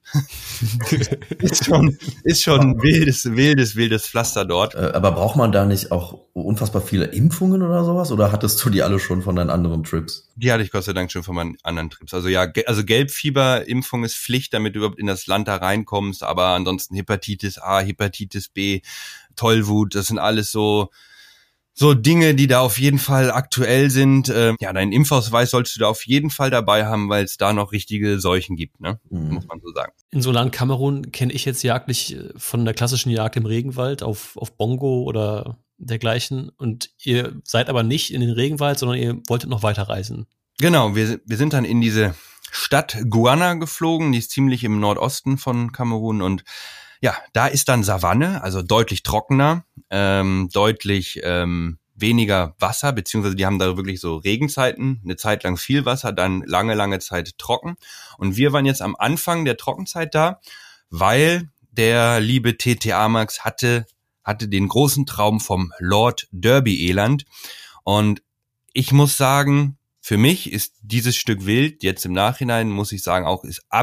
ist schon wildes Pflaster dort. Aber braucht man da nicht auch unfassbar viele Impfungen oder sowas? Oder hattest du die alle schon von deinen anderen Trips? Die hatte ich Gott sei Dank schon von meinen anderen Trips. Also also Gelbfieberimpfung ist Pflicht, damit du überhaupt in das Land da reinkommst. Aber ansonsten Hepatitis A, Hepatitis B, Tollwut, das sind alles so Dinge, die da auf jeden Fall aktuell sind. Deinen Impfausweis solltest du da auf jeden Fall dabei haben, weil es da noch richtige Seuchen gibt, ne? Muss man so sagen. In so Land Kamerun kenne ich jetzt jagdlich von der klassischen Jagd im Regenwald auf Bongo oder dergleichen. Und ihr seid aber nicht in den Regenwald, sondern ihr wolltet noch weiter reisen. Genau, wir sind dann in diese Stadt Guana geflogen, die ist ziemlich im Nordosten von Kamerun und ja, da ist dann Savanne, also deutlich trockener, deutlich weniger Wasser, beziehungsweise die haben da wirklich so Regenzeiten, eine Zeit lang viel Wasser, dann lange Zeit trocken. Und wir waren jetzt am Anfang der Trockenzeit da, weil der liebe TT Amax hatte den großen Traum vom Lord Derby-Eland. Und ich muss sagen, für mich ist dieses Stück Wild, jetzt im Nachhinein muss ich sagen, auch ist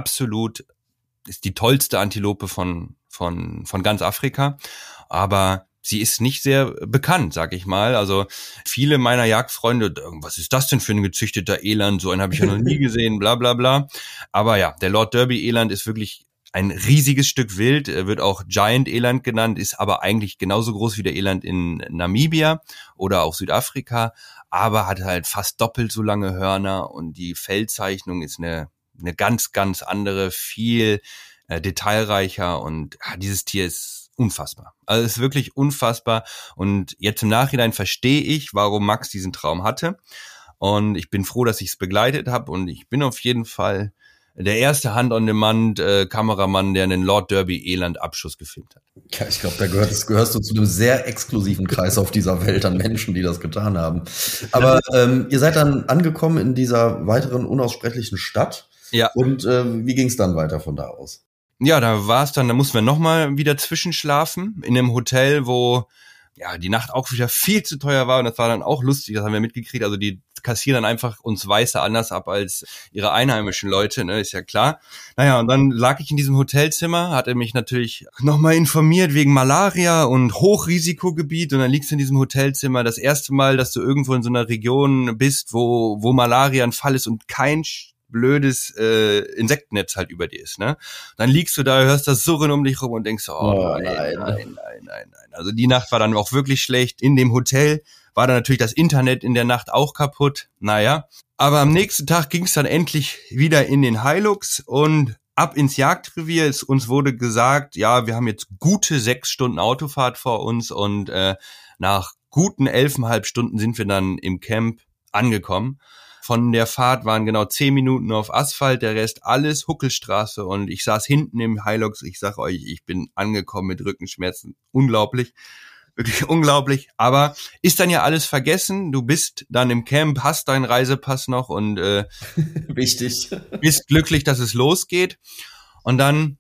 die tollste Antilope von ganz Afrika, aber sie ist nicht sehr bekannt, sag ich mal. Also viele meiner Jagdfreunde, was ist das denn für ein gezüchteter Eland? So einen habe ich ja noch nie gesehen, bla bla bla. Aber ja, der Lord Derby Eland ist wirklich ein riesiges Stück Wild, wird auch Giant Eland genannt, ist aber eigentlich genauso groß wie der Eland in Namibia oder auch Südafrika, aber hat halt fast doppelt so lange Hörner und die Fellzeichnung ist eine ganz, ganz andere, viel detailreicher und dieses Tier ist unfassbar. Also es ist wirklich unfassbar und jetzt im Nachhinein verstehe ich, warum Max diesen Traum hatte und ich bin froh, dass ich es begleitet habe und ich bin auf jeden Fall der erste Hand-on-Demand-Kameramann, der einen Lord Derby-Eland-Abschuss gefilmt hat. Ja, ich glaube, da gehörst du zu einem sehr exklusiven Kreis auf dieser Welt an Menschen, die das getan haben. Aber ihr seid dann angekommen in dieser weiteren unaussprechlichen Stadt. Ja. Und wie ging es dann weiter von da aus? Ja, da mussten wir nochmal wieder zwischenschlafen in einem Hotel, wo die Nacht auch wieder viel zu teuer war und das war dann auch lustig, das haben wir mitgekriegt, also die kassieren dann einfach uns Weiße anders ab als ihre einheimischen Leute, ne, ist ja klar. Naja, und dann lag ich in diesem Hotelzimmer, hatte mich natürlich nochmal informiert wegen Malaria und Hochrisikogebiet und dann liegst du in diesem Hotelzimmer, das erste Mal, dass du irgendwo in so einer Region bist, wo Malaria ein Fall ist und kein blödes Insektennetz halt über dir ist, ne? Dann liegst du da, hörst das Surren um dich rum und denkst, nein. Also die Nacht war dann auch wirklich schlecht. In dem Hotel war dann natürlich das Internet in der Nacht auch kaputt. Naja, aber am nächsten Tag ging es dann endlich wieder in den Hilux und ab ins Jagdrevier. Uns wurde gesagt, ja, wir haben jetzt gute 6 Stunden Autofahrt vor uns und nach guten 11,5 Stunden sind wir dann im Camp angekommen. Von der Fahrt waren genau 10 Minuten auf Asphalt, der Rest alles Huckelstraße und ich saß hinten im Hilux. Ich sag euch, ich bin angekommen mit Rückenschmerzen. Unglaublich, wirklich unglaublich. Aber ist dann ja alles vergessen. Du bist dann im Camp, hast deinen Reisepass noch und wichtig, bist glücklich, dass es losgeht. Und dann,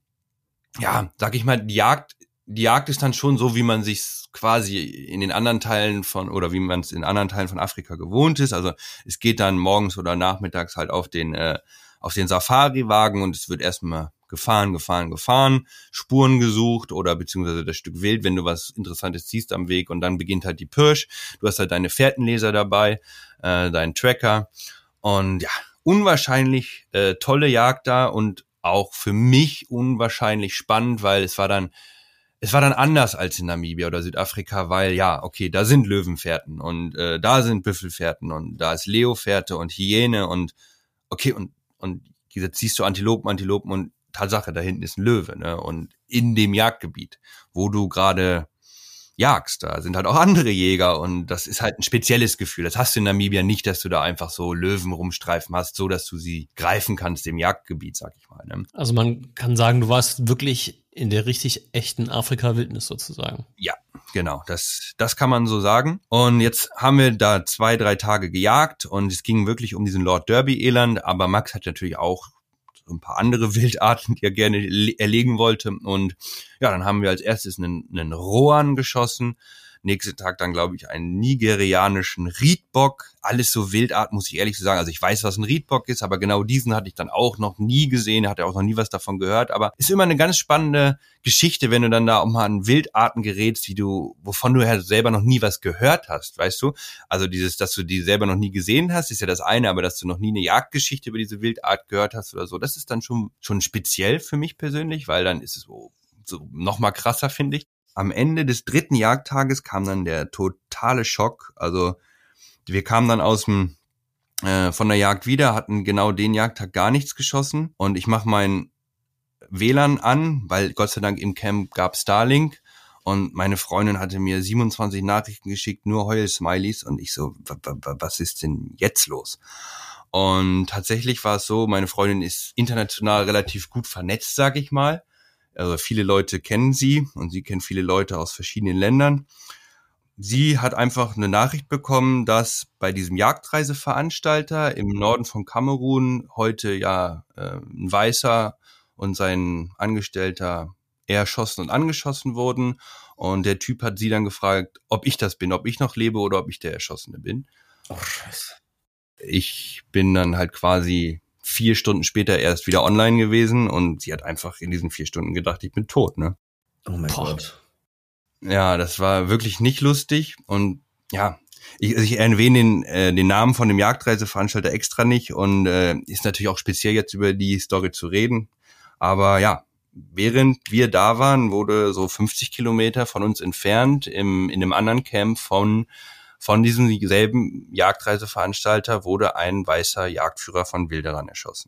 sag ich mal, die Jagd ist dann schon so, wie man sich's quasi in den anderen Teilen wie man es in anderen Teilen von Afrika gewohnt ist. Also es geht dann morgens oder nachmittags halt auf den auf den Safari-Wagen und es wird erstmal gefahren, Spuren gesucht oder beziehungsweise das Stück Wild, wenn du was Interessantes siehst am Weg, und dann beginnt halt die Pirsch. Du hast halt deine Fährtenleser dabei, deinen Tracker, und ja, unwahrscheinlich tolle Jagd da und auch für mich unwahrscheinlich spannend, weil es war dann anders als in Namibia oder Südafrika, weil ja, okay, da sind Löwenfährten und da sind Büffelfährten und da ist Leofährte und Hyäne und okay, und jetzt siehst du Antilopen und Tatsache, da hinten ist ein Löwe, ne? Und in dem Jagdgebiet, wo du gerade jagst, da sind halt auch andere Jäger und das ist halt ein spezielles Gefühl. Das hast du in Namibia nicht, dass du da einfach so Löwen rumstreifen hast, so dass du sie greifen kannst im Jagdgebiet, sag ich mal, ne? Also man kann sagen, du warst wirklich in der richtig echten Afrika-Wildnis sozusagen. Ja, genau, das kann man so sagen. Und jetzt haben wir da 2-3 Tage gejagt und es ging wirklich um diesen Lord Derby-Eland, aber Max hat natürlich auch so ein paar andere Wildarten, die er gerne erlegen wollte. Und ja, dann haben wir als erstes einen Roan geschossen. Nächsten Tag dann, glaube ich, einen nigerianischen Riedbock. Alles so Wildarten, muss ich ehrlich so sagen. Also ich weiß, was ein Riedbock ist, aber genau diesen hatte ich dann auch noch nie gesehen, hatte auch noch nie was davon gehört. Aber ist immer eine ganz spannende Geschichte, wenn du dann da auch mal an Wildarten gerätst, wovon du ja selber noch nie was gehört hast, weißt du? Also dass du die selber noch nie gesehen hast, ist ja das eine, aber dass du noch nie eine Jagdgeschichte über diese Wildart gehört hast oder so, das ist dann schon speziell für mich persönlich, weil dann ist es so noch mal krasser, finde ich. Am Ende des 3. Jagdtages kam dann der totale Schock. Also wir kamen dann von der Jagd wieder, hatten genau den Jagdtag gar nichts geschossen und ich mache mein WLAN an, weil Gott sei Dank im Camp gab Starlink und meine Freundin hatte mir 27 Nachrichten geschickt, nur Heul-Smileys und ich so, was ist denn jetzt los? Und tatsächlich war es so, meine Freundin ist international relativ gut vernetzt, sag ich mal. Also viele Leute kennen sie und sie kennt viele Leute aus verschiedenen Ländern. Sie hat einfach eine Nachricht bekommen, dass bei diesem Jagdreiseveranstalter im Norden von Kamerun heute ja ein Weißer und sein Angestellter erschossen und angeschossen wurden. Und der Typ hat sie dann gefragt, ob ich das bin, ob ich noch lebe oder ob ich der Erschossene bin. Oh, scheiße. Ich bin dann halt quasi 4 Stunden später erst wieder online gewesen und sie hat einfach in diesen 4 Stunden gedacht, ich bin tot, ne? Oh mein Gott. Ja, das war wirklich nicht lustig und ja, ich erwähne den Namen von dem Jagdreiseveranstalter extra nicht und ist natürlich auch speziell jetzt über die Story zu reden, aber ja, während wir da waren, wurde so 50 Kilometer von uns entfernt in einem anderen Camp von diesem selben Jagdreiseveranstalter wurde ein weißer Jagdführer von Wilderern erschossen.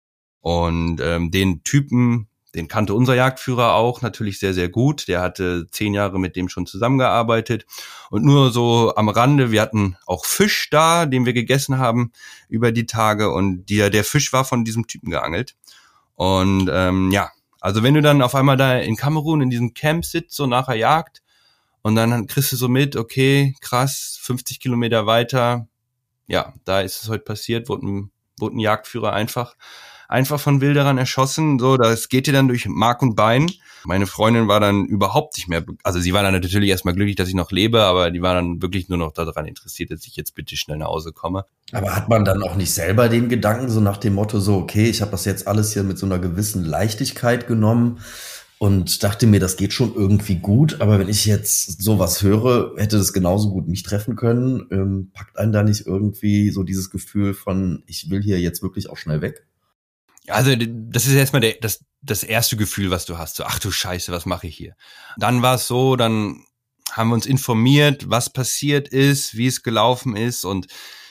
Und den Typen, den kannte unser Jagdführer auch natürlich sehr, sehr gut. Der hatte 10 Jahre mit dem schon zusammengearbeitet. Und nur so am Rande, wir hatten auch Fisch da, den wir gegessen haben über die Tage. Und der Fisch war von diesem Typen geangelt. Und ja, also wenn du dann auf einmal da in Kamerun in diesem Camp sitzt, so nach der Jagd, und dann kriegst du so mit, okay, krass, 50 Kilometer weiter, ja, da ist es heute passiert, wurde ein Jagdführer einfach von Wilderern erschossen, so, das geht dir dann durch Mark und Bein. Meine Freundin war dann überhaupt nicht mehr, also sie war dann natürlich erstmal glücklich, dass ich noch lebe, aber die war dann wirklich nur noch daran interessiert, dass ich jetzt bitte schnell nach Hause komme. Aber hat man dann auch nicht selber den Gedanken, so nach dem Motto, so, okay, ich habe das jetzt alles hier mit so einer gewissen Leichtigkeit genommen und dachte mir, das geht schon irgendwie gut, aber wenn ich jetzt sowas höre, hätte das genauso gut mich treffen können. Packt einen da nicht irgendwie so dieses Gefühl von, ich will hier jetzt wirklich auch schnell weg? Also das ist erstmal das erste Gefühl, was du hast. So, ach du Scheiße, was mache ich hier? Dann war es so, dann haben wir uns informiert, was passiert ist, wie es gelaufen ist und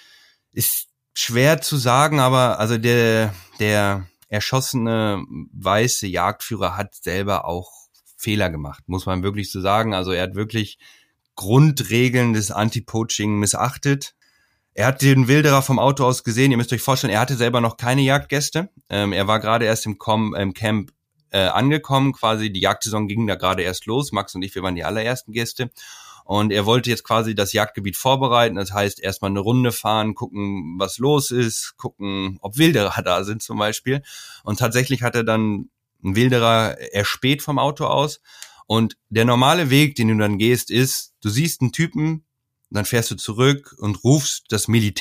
ist schwer zu sagen, aber also der erschossene weiße Jagdführer hat selber auch Fehler gemacht, muss man wirklich so sagen. Also er hat wirklich Grundregeln des Anti-Poaching missachtet. Er hat den Wilderer vom Auto aus gesehen. Ihr müsst euch vorstellen, er hatte selber noch keine Jagdgäste. Er war gerade erst im Camp angekommen, quasi die Jagdsaison ging da gerade erst los. Max und ich, wir waren die allerersten Gäste. Und er wollte jetzt quasi das Jagdgebiet vorbereiten. Das heißt, erstmal eine Runde fahren, gucken, was los ist, gucken, ob Wilderer da sind zum Beispiel. Und tatsächlich hat er dann einen Wilderer erspäht vom Auto aus. Und der normale Weg, den du dann gehst, ist, du siehst einen Typen, dann fährst du zurück und rufst das Militär.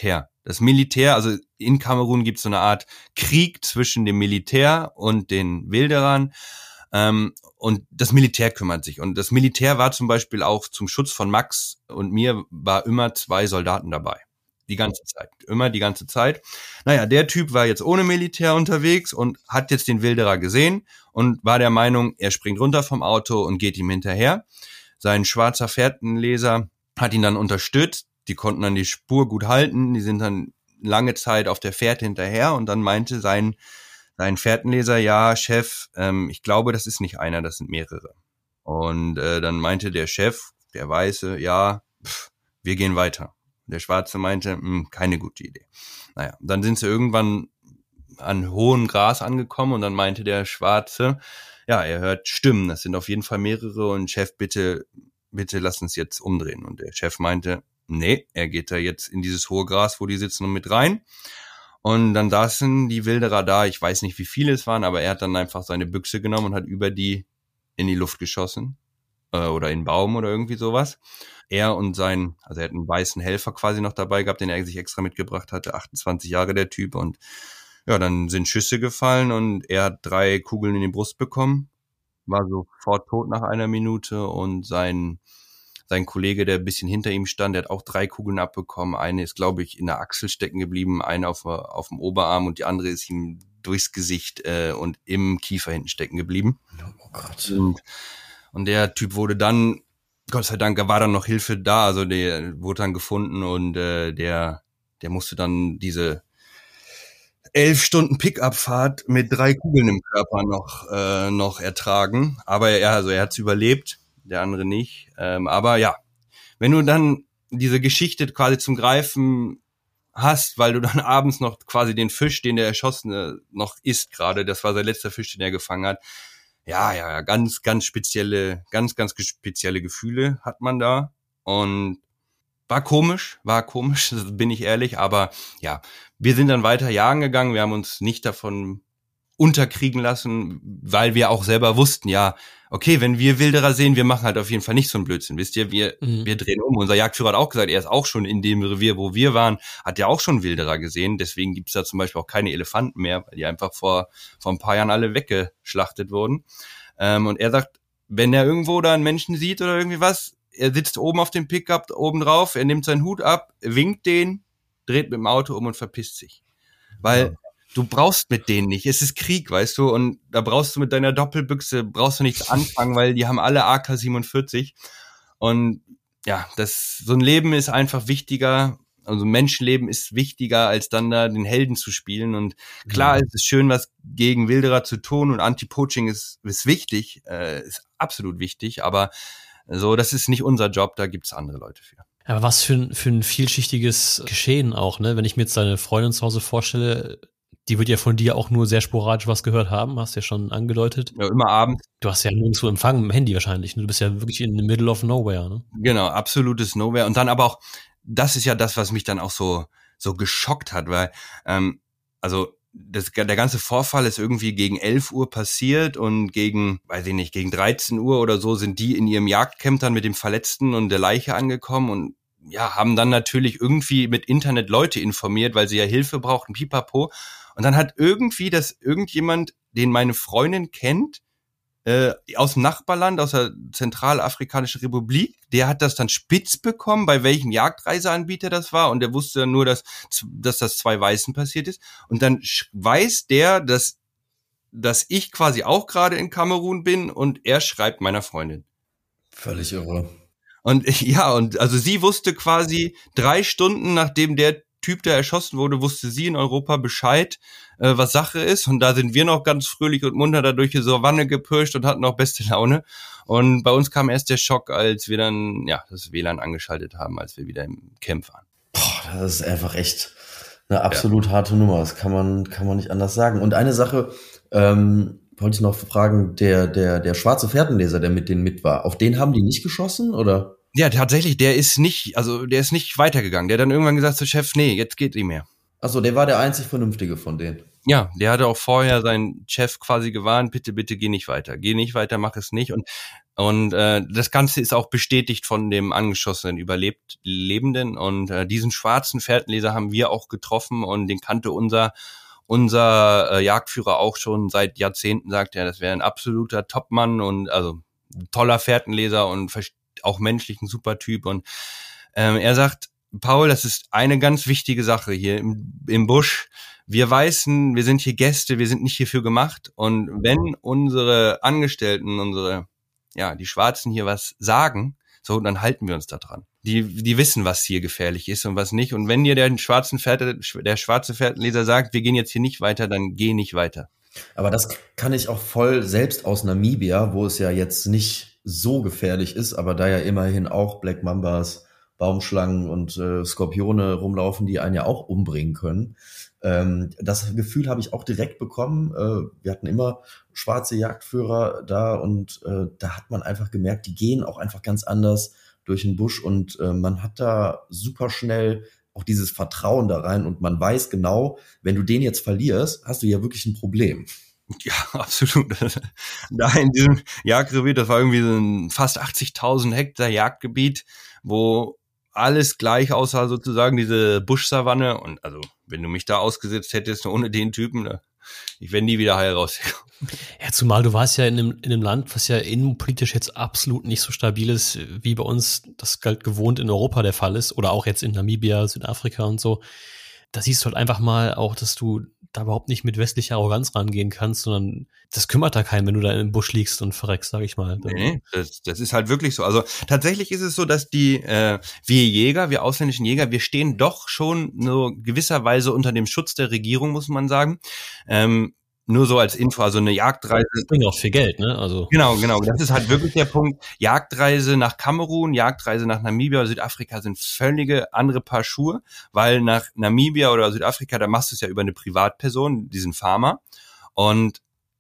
Das Militär, also in Kamerun gibt es so eine Art Krieg zwischen dem Militär und den Wilderern. Und das Militär kümmert sich. Und das Militär war zum Beispiel auch zum Schutz von Max und mir, war immer 2 Soldaten dabei. Die ganze Zeit. Immer die ganze Zeit. Naja, der Typ war jetzt ohne Militär unterwegs und hat jetzt den Wilderer gesehen und war der Meinung, er springt runter vom Auto und geht ihm hinterher. Sein schwarzer Fährtenleser hat ihn dann unterstützt. Die konnten dann die Spur gut halten. Die sind dann lange Zeit auf der Fährte hinterher und dann meinte sein Fährtenleser, ja, Chef, ich glaube, das ist nicht einer, das sind mehrere. Und dann meinte der Chef, der Weiße, ja, wir gehen weiter. Der Schwarze meinte, keine gute Idee. Naja, dann sind sie irgendwann an hohem Gras angekommen und dann meinte der Schwarze, ja, er hört Stimmen, das sind auf jeden Fall mehrere und Chef, bitte lass uns jetzt umdrehen. Und der Chef meinte, nee, er geht da jetzt in dieses hohe Gras, wo die sitzen, und mit rein. Und dann saßen die Wilderer da, ich weiß nicht, wie viele es waren, aber er hat dann einfach seine Büchse genommen und hat über die in die Luft geschossen. Oder in einen Baum oder irgendwie sowas. Er und er hat einen weißen Helfer quasi noch dabei gehabt, den er sich extra mitgebracht hatte, 28 Jahre der Typ. Und ja, dann sind Schüsse gefallen und er hat 3 Kugeln in die Brust bekommen, war sofort tot nach 1 Minute und sein Kollege, der ein bisschen hinter ihm stand, der hat auch 3 Kugeln abbekommen. Eine ist, glaube ich, in der Achsel stecken geblieben, eine auf dem Oberarm und die andere ist ihm durchs Gesicht und im Kiefer hinten stecken geblieben. Oh Gott. Und der Typ wurde dann, Gott sei Dank, war dann noch Hilfe da, also der wurde dann gefunden und der musste dann diese 11 Stunden Pick-up-Fahrt mit 3 Kugeln im Körper noch ertragen. Aber er hat's überlebt, der andere nicht. Aber ja, wenn du dann diese Geschichte quasi zum Greifen hast, weil du dann abends noch quasi den Fisch, den der Erschossene noch isst gerade, das war sein letzter Fisch, den er gefangen hat. Ja, ganz spezielle Gefühle hat man da und war komisch, bin ich ehrlich, aber ja, wir sind dann weiter jagen gegangen, wir haben uns nicht davon unterkriegen lassen, weil wir auch selber wussten, ja, okay, wenn wir Wilderer sehen, wir machen halt auf jeden Fall nicht so einen Blödsinn, wisst ihr, wir drehen um. Unser Jagdführer hat auch gesagt, er ist auch schon in dem Revier, wo wir waren, hat er auch schon Wilderer gesehen, deswegen gibt's da zum Beispiel auch keine Elefanten mehr, weil die einfach vor ein paar Jahren alle weggeschlachtet wurden. Und er sagt, wenn er irgendwo da einen Menschen sieht oder irgendwie was, er sitzt oben auf dem Pickup, oben drauf, er nimmt seinen Hut ab, winkt den, dreht mit dem Auto um und verpisst sich. Weil du brauchst mit denen nicht. Es ist Krieg, weißt du, und da brauchst du mit deiner Doppelbüchse, brauchst du nichts anfangen, weil die haben alle AK-47. Und ja, so ein Leben ist einfach wichtiger, also Menschenleben ist wichtiger, als dann da den Helden zu spielen. Und klar, es ist schön, was gegen Wilderer zu tun und Anti-Poaching ist wichtig, ist absolut wichtig, aber so, das ist nicht unser Job, da gibt's andere Leute für. Aber was für ein vielschichtiges Geschehen auch, ne? Wenn ich mir jetzt deine Freundin zu Hause vorstelle, die wird ja von dir auch nur sehr sporadisch was gehört haben, hast ja schon angedeutet. Ja, immer abends. Du hast ja nirgendwo Empfang mit dem Handy wahrscheinlich, ne? Du bist ja wirklich in the middle of nowhere, ne? Genau, absolutes Nowhere. Und dann aber auch, das ist ja das, was mich dann auch so geschockt hat, weil, der ganze Vorfall ist irgendwie gegen 11 Uhr passiert und gegen 13 Uhr oder so sind die in ihrem Jagdcamp dann mit dem Verletzten und der Leiche angekommen und ja, haben dann natürlich irgendwie mit Internet Leute informiert, weil sie ja Hilfe brauchten, pipapo. Und dann hat irgendjemand, den meine Freundin kennt, aus dem Nachbarland, aus der Zentralafrikanischen Republik, der hat das dann spitz bekommen, bei welchem Jagdreiseanbieter das war und der wusste dann nur, dass das 2 Weißen passiert ist und dann weiß der, dass ich quasi auch gerade in Kamerun bin und er schreibt meiner Freundin. Völlig irre. Und ja, und also sie wusste quasi 3 Stunden, nachdem der Typ, der erschossen wurde, wusste sie in Europa Bescheid, was Sache ist. Und da sind wir noch ganz fröhlich und munter da durch die Savanne gepirscht und hatten noch beste Laune. Und bei uns kam erst der Schock, als wir dann das WLAN angeschaltet haben, als wir wieder im Camp waren. Boah, das ist einfach echt eine absolut harte Nummer. Das kann man nicht anders sagen. Und eine Sache wollte ich noch fragen, der schwarze Fährtenleser, der mit denen mit war, auf den haben die nicht geschossen, oder? Ja, tatsächlich, der ist nicht weitergegangen. Der hat dann irgendwann gesagt zu Chef, nee, jetzt geht nicht mehr. Achso, der war der einzig Vernünftige von denen. Ja, der hatte auch vorher seinen Chef quasi gewarnt, bitte geh nicht weiter, mach es nicht. Und Und das Ganze ist auch bestätigt von dem angeschossenen Überlebenden. Und diesen schwarzen Fährtenleser haben wir auch getroffen und den kannte unser Jagdführer auch schon seit Jahrzehnten, sagt er, das wäre ein absoluter Topmann und also ein toller Fährtenleser und auch menschlich ein super Typ. Und er sagt, Paul, das ist eine ganz wichtige Sache hier im Busch. Wir Weißen, wir sind hier Gäste, wir sind nicht hierfür gemacht. Und wenn unsere Angestellten, die Schwarzen hier was sagen, so, dann halten wir uns da dran. Die wissen, was hier gefährlich ist und was nicht. Und wenn dir der schwarze Fährtenleser sagt, wir gehen jetzt hier nicht weiter, dann geh nicht weiter. Aber das kann ich auch voll selbst aus Namibia, wo es ja jetzt nicht so gefährlich ist, aber da ja immerhin auch Black Mambas, Baumschlangen und Skorpione rumlaufen, die einen ja auch umbringen können. Das Gefühl habe ich auch direkt bekommen. Wir hatten immer schwarze Jagdführer da und da hat man einfach gemerkt, die gehen auch einfach ganz anders durch den Busch und man hat da super schnell auch dieses Vertrauen da rein und man weiß genau, wenn du den jetzt verlierst, hast du ja wirklich ein Problem. Ja, absolut. Da in diesem Jagdgebiet, das war irgendwie so ein fast 80.000 Hektar Jagdgebiet, wo alles gleich aussah, sozusagen diese Buschsavanne. Und also, wenn du mich da ausgesetzt hättest, ohne den Typen, ich wäre nie wieder heil rausgekommen. Ja, zumal du warst ja in einem Land, was ja innenpolitisch jetzt absolut nicht so stabil ist, wie bei uns das halt gewohnt in Europa der Fall ist. Oder auch jetzt in Namibia, Südafrika und so. Da siehst du halt einfach mal auch, dass du da überhaupt nicht mit westlicher Arroganz rangehen kannst, sondern das kümmert da keinen, wenn du da im Busch liegst und verreckst, sag ich mal. Nee, das ist halt wirklich so. Also tatsächlich ist es so, dass wir ausländischen Jäger, wir stehen doch schon so gewisserweise unter dem Schutz der Regierung, muss man sagen. Nur so als Info, also eine Jagdreise. Das bringt auch viel Geld, ne? Also. Genau. Das ist halt wirklich der Punkt. Jagdreise nach Kamerun, Jagdreise nach Namibia oder Südafrika sind völlige andere Paar Schuhe, weil nach Namibia oder Südafrika, da machst du es ja über eine Privatperson, diesen Farmer. Und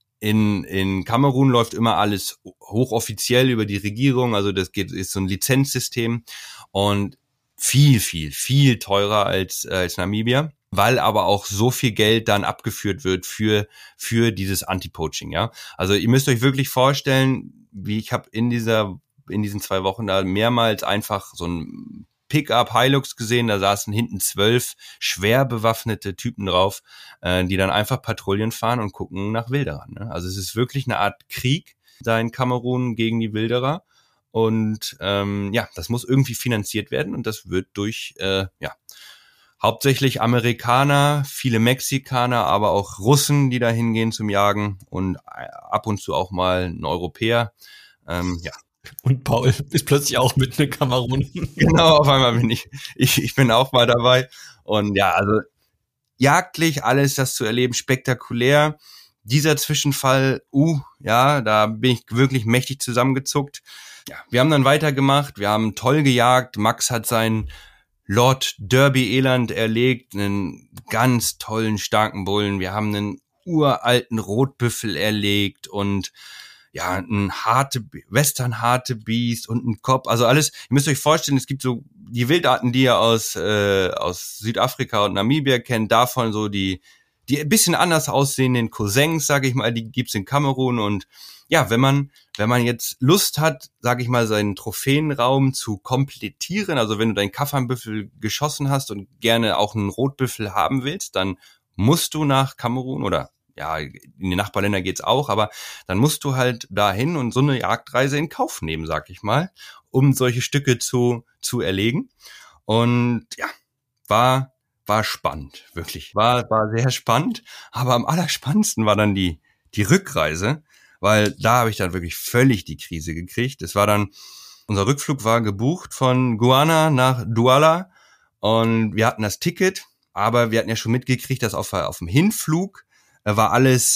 in Kamerun läuft immer alles hochoffiziell über die Regierung, also ist so ein Lizenzsystem und viel teurer als Namibia, weil aber auch so viel Geld dann abgeführt wird für dieses Anti-Poaching, ja. Also ihr müsst euch wirklich vorstellen, wie ich habe in diesen 2 Wochen da mehrmals einfach so ein Pickup Hilux gesehen, da saßen hinten 12 schwer bewaffnete Typen drauf, die dann einfach Patrouillen fahren und gucken nach Wilderern, ne? Also es ist wirklich eine Art Krieg da in Kamerun gegen die Wilderer und das muss irgendwie finanziert werden und das wird durch hauptsächlich Amerikaner, viele Mexikaner, aber auch Russen, die da hingehen zum Jagen und ab und zu auch mal ein Europäer. Und Paul ist plötzlich auch mit in Kamerun. Genau, auf einmal bin ich bin auch mal dabei. Und ja, also jagdlich alles das zu erleben, spektakulär. Dieser Zwischenfall, da bin ich wirklich mächtig zusammengezuckt. Ja, wir haben dann weitergemacht, wir haben toll gejagt. Max hat seinen Lord Derby Eland erlegt, einen ganz tollen, starken Bullen. Wir haben einen uralten Rotbüffel erlegt und ja, ein Western-Hartebeest und ein Kopp, also alles. Ihr müsst euch vorstellen, es gibt so die Wildarten, die ihr aus Südafrika und Namibia kennt, davon so die ein bisschen anders aussehenden Cousins, sage ich mal, die gibt's in Kamerun. Und ja, wenn man jetzt Lust hat, sage ich mal, seinen Trophäenraum zu komplettieren, also wenn du deinen Kaffernbüffel geschossen hast und gerne auch einen Rotbüffel haben willst, dann musst du nach Kamerun oder ja, in die Nachbarländer geht's auch, aber dann musst du halt dahin und so eine Jagdreise in Kauf nehmen, sag ich mal, um solche Stücke zu erlegen. Und ja, war spannend, wirklich. War sehr spannend, aber am allerspannendsten war dann die Rückreise, weil da habe ich dann wirklich völlig die Krise gekriegt. Es war dann, unser Rückflug war gebucht von Guyana nach Douala und wir hatten das Ticket, aber wir hatten ja schon mitgekriegt, dass auf dem Hinflug war alles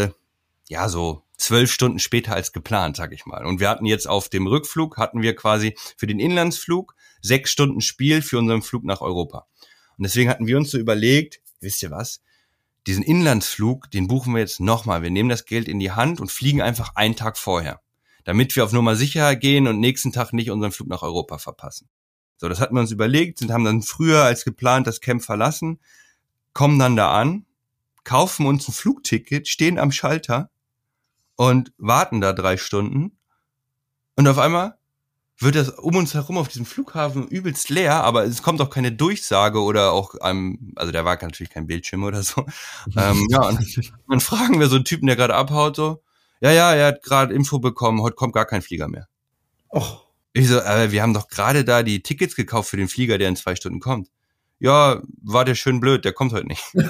so 12 Stunden später als geplant, sag ich mal. Und wir hatten jetzt auf dem Rückflug, hatten wir quasi für den Inlandsflug 6 Stunden Spiel für unseren Flug nach Europa. Und deswegen hatten wir uns so überlegt, wisst ihr was, diesen Inlandsflug, den buchen wir jetzt nochmal. Wir nehmen das Geld in die Hand und fliegen einfach einen Tag vorher, damit wir auf Nummer sicher gehen und nächsten Tag nicht unseren Flug nach Europa verpassen. So, das hatten wir uns überlegt, haben dann früher als geplant das Camp verlassen, kommen dann da an, kaufen uns ein Flugticket, stehen am Schalter und warten da 3 Stunden Und auf einmal wird das um uns herum auf diesem Flughafen übelst leer, aber es kommt auch keine Durchsage oder auch also da war natürlich kein Bildschirm oder so. Ja, und dann fragen wir so einen Typen, der gerade abhaut, so, ja, er hat gerade Info bekommen, heute kommt gar kein Flieger mehr. Och. Ich so, wir haben doch gerade da die Tickets gekauft für den Flieger, der in 2 Stunden kommt. Ja, war der schön blöd, der kommt heute nicht. Und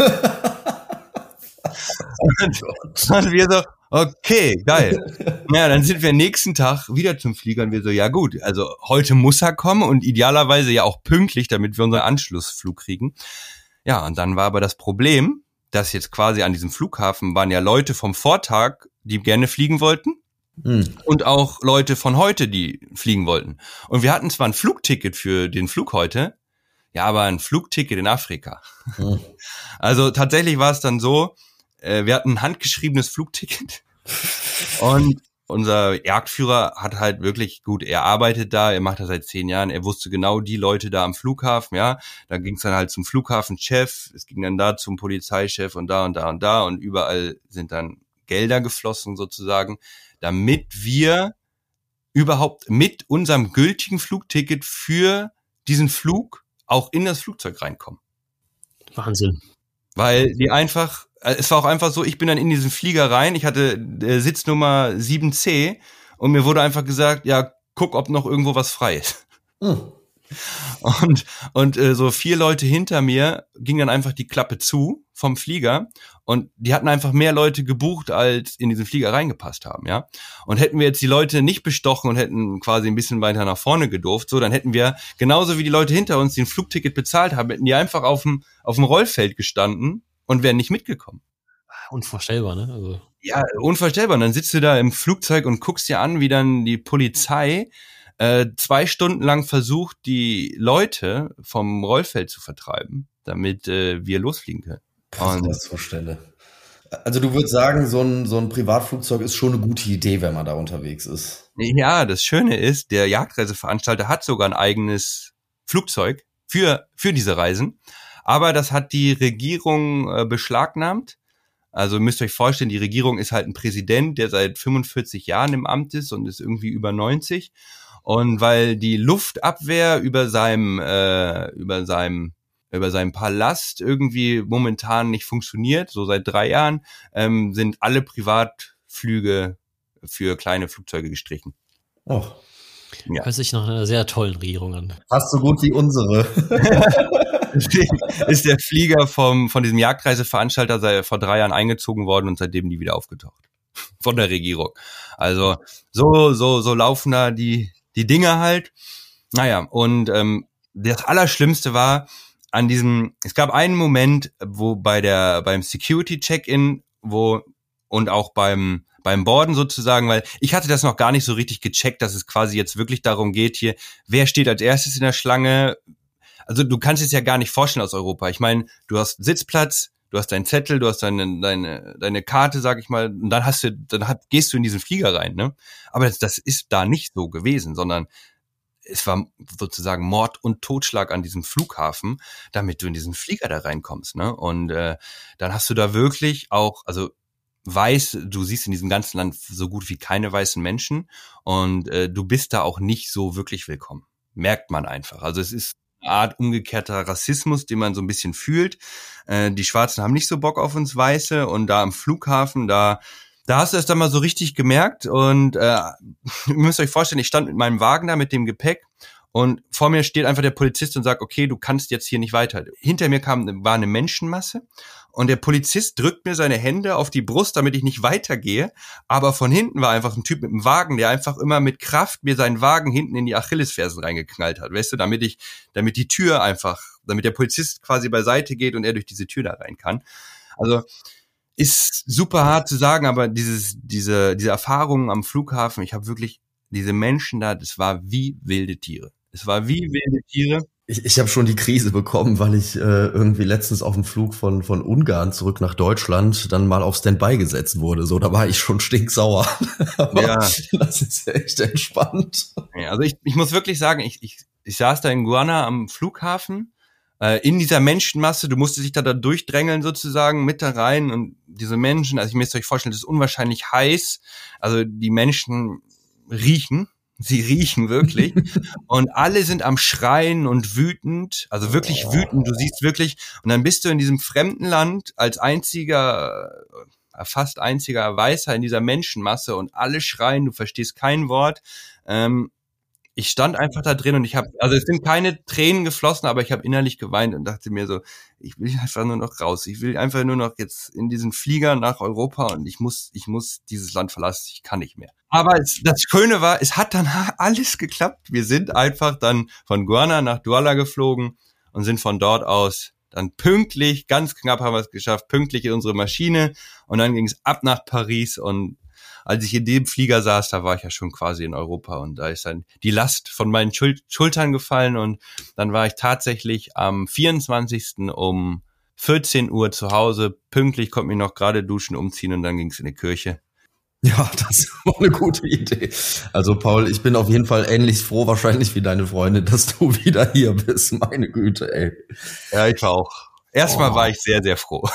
wir so, okay, geil. Ja, dann sind wir nächsten Tag wieder zum Flieger und wir so, ja gut, also heute muss er kommen und idealerweise ja auch pünktlich, damit wir unseren Anschlussflug kriegen. Ja, und dann war aber das Problem, dass jetzt quasi an diesem Flughafen waren ja Leute vom Vortag, die gerne fliegen wollten. Und auch Leute von heute, die fliegen wollten. Und wir hatten zwar ein Flugticket für den Flug heute, ja, aber ein Flugticket in Afrika. Also tatsächlich war es dann so, wir hatten ein handgeschriebenes Flugticket und unser Jagdführer hat halt wirklich gut, er arbeitet da, er macht das seit 10 Jahren, er wusste genau die Leute da am Flughafen, ja, da ging es dann halt zum Flughafenchef, es ging dann da zum Polizeichef und da und da und da und überall sind dann Gelder geflossen sozusagen, damit wir überhaupt mit unserem gültigen Flugticket für diesen Flug auch in das Flugzeug reinkommen. Wahnsinn. Weil die einfach, es war auch einfach so, ich bin dann in diesen Flieger rein, ich hatte Sitznummer 7C und mir wurde einfach gesagt, ja, guck, ob noch irgendwo was frei ist. Und so 4 Leute hinter mir ging dann einfach die Klappe zu vom Flieger und die hatten einfach mehr Leute gebucht, als in diesen Flieger reingepasst haben, ja. Und hätten wir jetzt die Leute nicht bestochen und hätten quasi ein bisschen weiter nach vorne gedurft, so, dann hätten wir genauso wie die Leute hinter uns, die ein Flugticket bezahlt haben, hätten die einfach auf dem Rollfeld gestanden und wären nicht mitgekommen. Unvorstellbar, ne? Also. Ja, unvorstellbar. Und dann sitzt du da im Flugzeug und guckst dir an, wie dann die Polizei 2 Stunden lang versucht, die Leute vom Rollfeld zu vertreiben, damit wir losfliegen können. Was ich mir das vorstelle. Also du würdest sagen, so ein Privatflugzeug ist schon eine gute Idee, wenn man da unterwegs ist. Ja, das Schöne ist, der Jagdreiseveranstalter hat sogar ein eigenes Flugzeug für diese Reisen, aber das hat die Regierung beschlagnahmt. Also müsst ihr euch vorstellen, die Regierung ist halt ein Präsident, der seit 45 Jahren im Amt ist und ist irgendwie über 90. Und weil die Luftabwehr über seinem Palast irgendwie momentan nicht funktioniert, so seit 3 Jahren, sind alle Privatflüge für kleine Flugzeuge gestrichen. Oh. Ja. Hört sich nach einer sehr tollen Regierung an. Fast so gut wie unsere. Deswegen ist der Flieger von diesem Jagdreiseveranstalter vor 3 Jahren eingezogen worden und seitdem nie wieder aufgetaucht. Von der Regierung. Also so laufen da die Dinge halt. Naja, und das Allerschlimmste war es gab einen Moment, wo beim Security-Check-In, und auch beim Boarden sozusagen, weil ich hatte das noch gar nicht so richtig gecheckt, dass es quasi jetzt wirklich darum geht hier, wer steht als erstes in der Schlange. Also du kannst es ja gar nicht vorstellen aus Europa. Ich meine, du hast Sitzplatz, du hast deinen Zettel, du hast deine Karte, sag ich mal, und dann gehst du in diesen Flieger rein, ne? Aber das ist da nicht so gewesen, sondern es war sozusagen Mord und Totschlag an diesem Flughafen, damit du in diesen Flieger da reinkommst, ne? Und dann hast du da wirklich auch, also du siehst in diesem ganzen Land so gut wie keine weißen Menschen und du bist da auch nicht so wirklich willkommen. Merkt man einfach. Also es ist eine Art umgekehrter Rassismus, den man so ein bisschen fühlt. Die Schwarzen haben nicht so Bock auf uns Weiße und da am Flughafen, da hast du es dann mal so richtig gemerkt und ihr müsst euch vorstellen, ich stand mit meinem Wagen da mit dem Gepäck und vor mir steht einfach der Polizist und sagt, okay, du kannst jetzt hier nicht weiter. Hinter mir war eine Menschenmasse und der Polizist drückt mir seine Hände auf die Brust, damit ich nicht weitergehe, aber von hinten war einfach ein Typ mit einem Wagen, der einfach immer mit Kraft mir seinen Wagen hinten in die Achillesfersen reingeknallt hat, weißt du, damit der Polizist quasi beiseite geht und er durch diese Tür da rein kann. Also ist super hart zu sagen, aber diese Erfahrungen am Flughafen, ich habe wirklich diese Menschen da, das war wie wilde Tiere. Es war wie wilde Tiere. Ich habe schon die Krise bekommen, weil ich irgendwie letztens auf dem Flug von Ungarn zurück nach Deutschland dann mal auf Standby gesetzt wurde. So, da war ich schon stinksauer. Aber ja. Das ist echt entspannt. Ja, also ich muss wirklich sagen, ich saß da in Guana am Flughafen, in dieser Menschenmasse, du musstest dich da durchdrängeln sozusagen mit da rein und diese Menschen, also ich müsst euch vorstellen, das ist unwahrscheinlich heiß, also die Menschen riechen Sie riechen wirklich. Und alle sind am Schreien und wütend, also wirklich wütend. Du siehst wirklich, und dann bist du in diesem fremden Land als fast einziger Weißer in dieser Menschenmasse und alle schreien, du verstehst kein Wort. Ich stand einfach da drin und es sind keine Tränen geflossen, aber ich habe innerlich geweint und dachte mir so, ich will einfach nur noch raus. Ich will einfach nur noch jetzt in diesen Flieger nach Europa und ich muss dieses Land verlassen. Ich kann nicht mehr. Aber das Schöne war, es hat dann alles geklappt. Wir sind einfach dann von Guarna nach Douala geflogen und sind von dort aus dann pünktlich, ganz knapp haben wir es geschafft, pünktlich in unsere Maschine und dann ging es ab nach Paris und als ich in dem Flieger saß, da war ich ja schon quasi in Europa und da ist dann die Last von meinen Schultern gefallen und dann war ich tatsächlich am 24. um 14 Uhr zu Hause, pünktlich, konnte mich noch gerade duschen, umziehen und dann ging es in die Kirche. Ja, das war eine gute Idee. Also Paul, ich bin auf jeden Fall ähnlich froh wahrscheinlich wie deine Freundin, dass du wieder hier bist. Meine Güte, ey. Ja, ich war auch. Erstmal war ich sehr, sehr froh.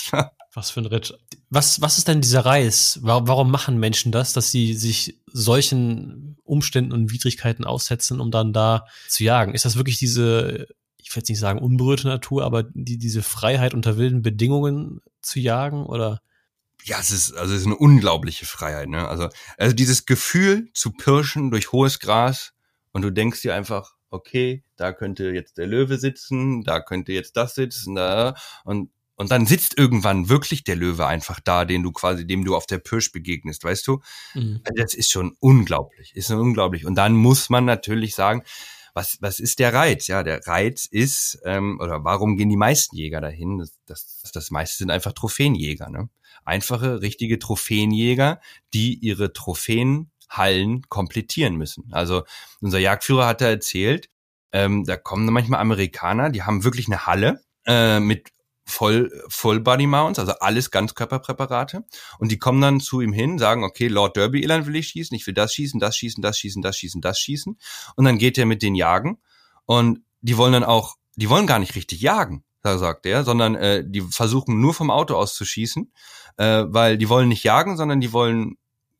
Was für ein Ritt. Was ist denn dieser Reiz? Warum machen Menschen das, dass sie sich solchen Umständen und Widrigkeiten aussetzen, um dann da zu jagen? Ist das wirklich diese, ich will jetzt nicht sagen unberührte Natur, aber diese Freiheit unter wilden Bedingungen zu jagen, oder? Ja, es ist eine unglaubliche Freiheit, ne? Also dieses Gefühl zu pirschen durch hohes Gras und du denkst dir einfach, okay, da könnte jetzt der Löwe sitzen, da könnte jetzt das sitzen, da und dann sitzt irgendwann wirklich der Löwe einfach da, dem du auf der Pirsch begegnest, weißt du? Mhm. Das ist schon unglaublich, Und dann muss man natürlich sagen, was ist der Reiz? Ja, der Reiz ist, oder warum gehen die meisten Jäger dahin? Das meiste sind einfach Trophäenjäger, ne? Einfache, richtige Trophäenjäger, die ihre Trophäenhallen komplettieren müssen. Also unser Jagdführer hat da erzählt, da kommen manchmal Amerikaner, die haben wirklich eine Halle mit Full-Body-Mounts, also alles Ganzkörperpräparate. Und die kommen dann zu ihm hin, sagen, okay, Lord Derby-Eland will ich schießen, ich will das schießen, das schießen, das schießen, das schießen, das schießen. Und dann geht er mit denen jagen. Und die wollen gar nicht richtig jagen, sagt er, sondern die versuchen nur vom Auto aus zu schießen, weil die wollen nicht jagen, sondern die wollen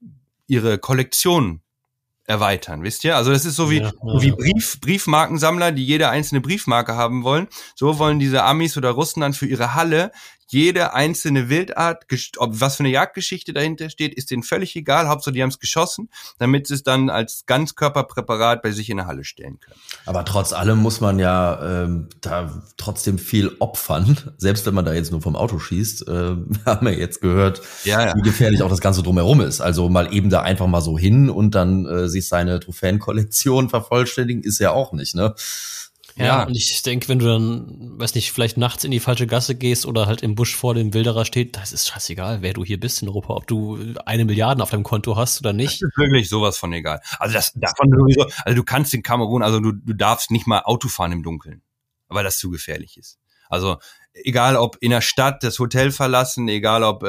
ihre Kollektion erweitern, wisst ihr? Also das ist so wie Briefmarkensammler, die jede einzelne Briefmarke haben wollen. So wollen diese Amis oder Russen dann für ihre Halle jede einzelne Wildart, ob was für eine Jagdgeschichte dahinter steht, ist denen völlig egal. Hauptsache, die haben es geschossen, damit sie es dann als Ganzkörperpräparat bei sich in der Halle stellen können. Aber trotz allem muss man ja da trotzdem viel opfern, selbst wenn man da jetzt nur vom Auto schießt. Wir haben ja jetzt gehört, wie gefährlich auch das Ganze drumherum ist. Also mal eben da einfach mal so hin und dann sich seine Trophäenkollektion vervollständigen, ist ja auch nicht, ne? Ja, und ich denke, wenn du dann, weiß nicht, vielleicht nachts in die falsche Gasse gehst oder halt im Busch vor dem Wilderer steht, das ist scheißegal, wer du hier bist in Europa, ob du 1 Milliarde auf deinem Konto hast oder nicht. Das ist wirklich sowas von egal. Also davon sowieso, also du kannst in Kamerun, also du darfst nicht mal Auto fahren im Dunkeln, weil das zu gefährlich ist. Also egal ob in der Stadt das Hotel verlassen, egal ob